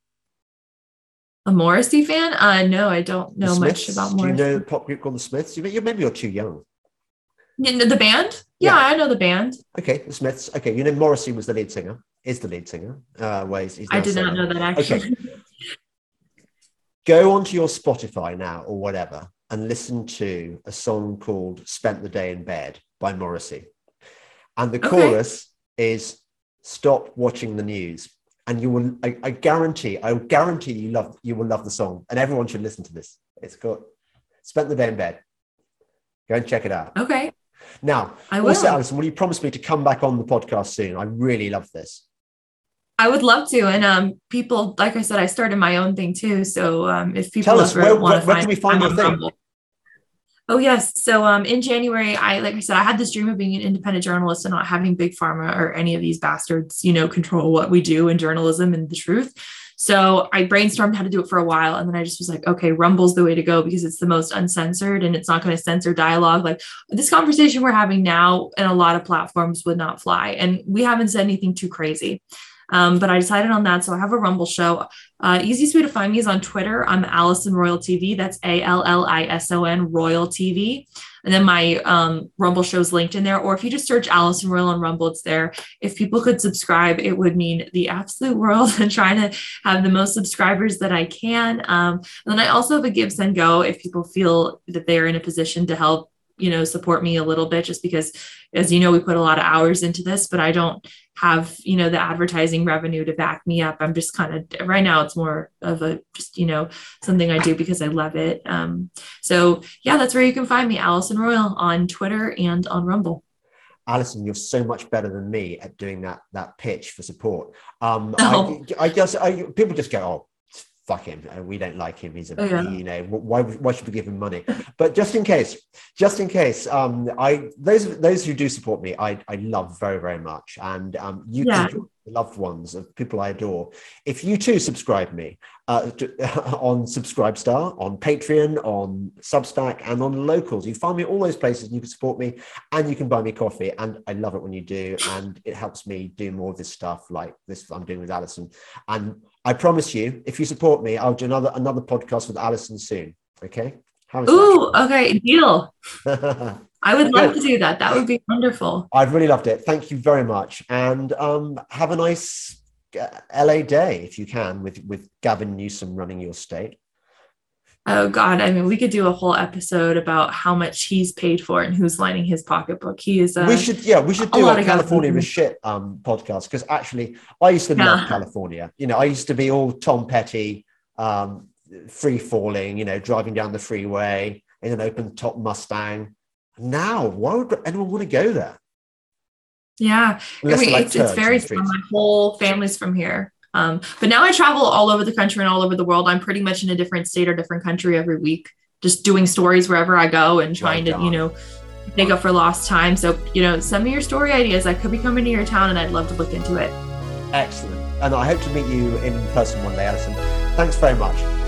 A Morrissey fan? Uh, no, I don't know much about Morrissey.
Do you know the pop group called the Smiths? You, maybe you're too young.
The band? Yeah, yeah, I know the band.
Okay, the Smiths. Okay, you know Morrissey was the lead singer, is the lead singer. Uh, well, he's, he's
I did not know that, actually.
Okay. Go onto your Spotify now or whatever and listen to a song called Spent the Day in Bed by Morrissey. And the okay. chorus is Stop Watching the News. And you will, I, I guarantee, I guarantee you love, you will love the song, and everyone should listen to this. It's called Spent the Day in Bed. Go and check it out.
Okay.
Now,
I
will. also, Alison, will you promise me to come back on the podcast soon? I really love this.
I would love to. And um, people, like I said, I started my own thing too. So um, if people
Tell us, where, where,
find,
where can we find your thing?
Rumble. Oh, yes. So um, in January, I, like I said, I had this dream of being an independent journalist and not having Big Pharma or any of these bastards, you know, control what we do in journalism and the truth. So I brainstormed how to do it for a while. And then I just was like, okay, Rumble's the way to go because it's the most uncensored and it's not going to censor dialogue. Like this conversation we're having now and a lot of platforms would not fly. And we haven't said anything too crazy. Um, but I decided on that. So I have a Rumble show. Uh, easiest way to find me is on Twitter. I'm Alison Royal T V. That's A L L I S O N Royal T V. And then my um, Rumble show is linked in there. Or if you just search Alison Royal on Rumble, it's there. If people could subscribe, it would mean the absolute world. And trying to have the most subscribers that I can. Um, and then I also have a Give, Send, Go if people feel that they're in a position to help, you know, support me a little bit, just because, as you know, we put a lot of hours into this, but I don't have, you know, the advertising revenue to back me up. I'm just kind of, right now it's more of a, just, you know, something I do because I love it. Um, so yeah, that's where you can find me, Alison Royal, on Twitter and on Rumble.
Alison, you're so much better than me at doing that, that pitch for support. Um, no. I, I guess I, people just go, oh, fuck him. We don't like him. He's a, oh, yeah. you know, why, why should we give him money? But just in case, just in case, um, I, those, those who do support me, I, I love very, very much. And um, you yeah. can, loved ones of people I adore. If you too subscribe me uh, to, on Subscribestar, on Patreon, on Substack, and on Locals, you find me all those places and you can support me and you can buy me coffee. And I love it when you do. And it helps me do more of this stuff like this I'm doing with Alison. And I promise you, if you support me, I'll do another another podcast with Alison soon. Okay?
Ooh, okay, deal. I would love to do that. That would be wonderful.
I've really loved it. Thank you very much. And um, have a nice L A day, if you can, with, with Gavin Newsom running your state.
Oh, God. I mean, we could do a whole episode about how much he's paid for and who's lining his pocketbook. He is uh,
We should, yeah, we should do a, a California is shit um, podcast, because actually, I used to yeah. love California. You know, I used to be all Tom Petty, um, free falling, you know, driving down the freeway in an open top Mustang. Now, why would anyone want to go there?
Yeah, I mean, like it's, it's very fun. My whole family's from here. Um, but now I travel all over the country and all over the world. I'm pretty much in a different state or different country every week, just doing stories wherever I go and trying right to, you know, make up for lost time. So, you know, send me your story ideas. I could be coming to your town and I'd love to look into it.
Excellent. And I hope to meet you in person one day, Alison. Thanks very much.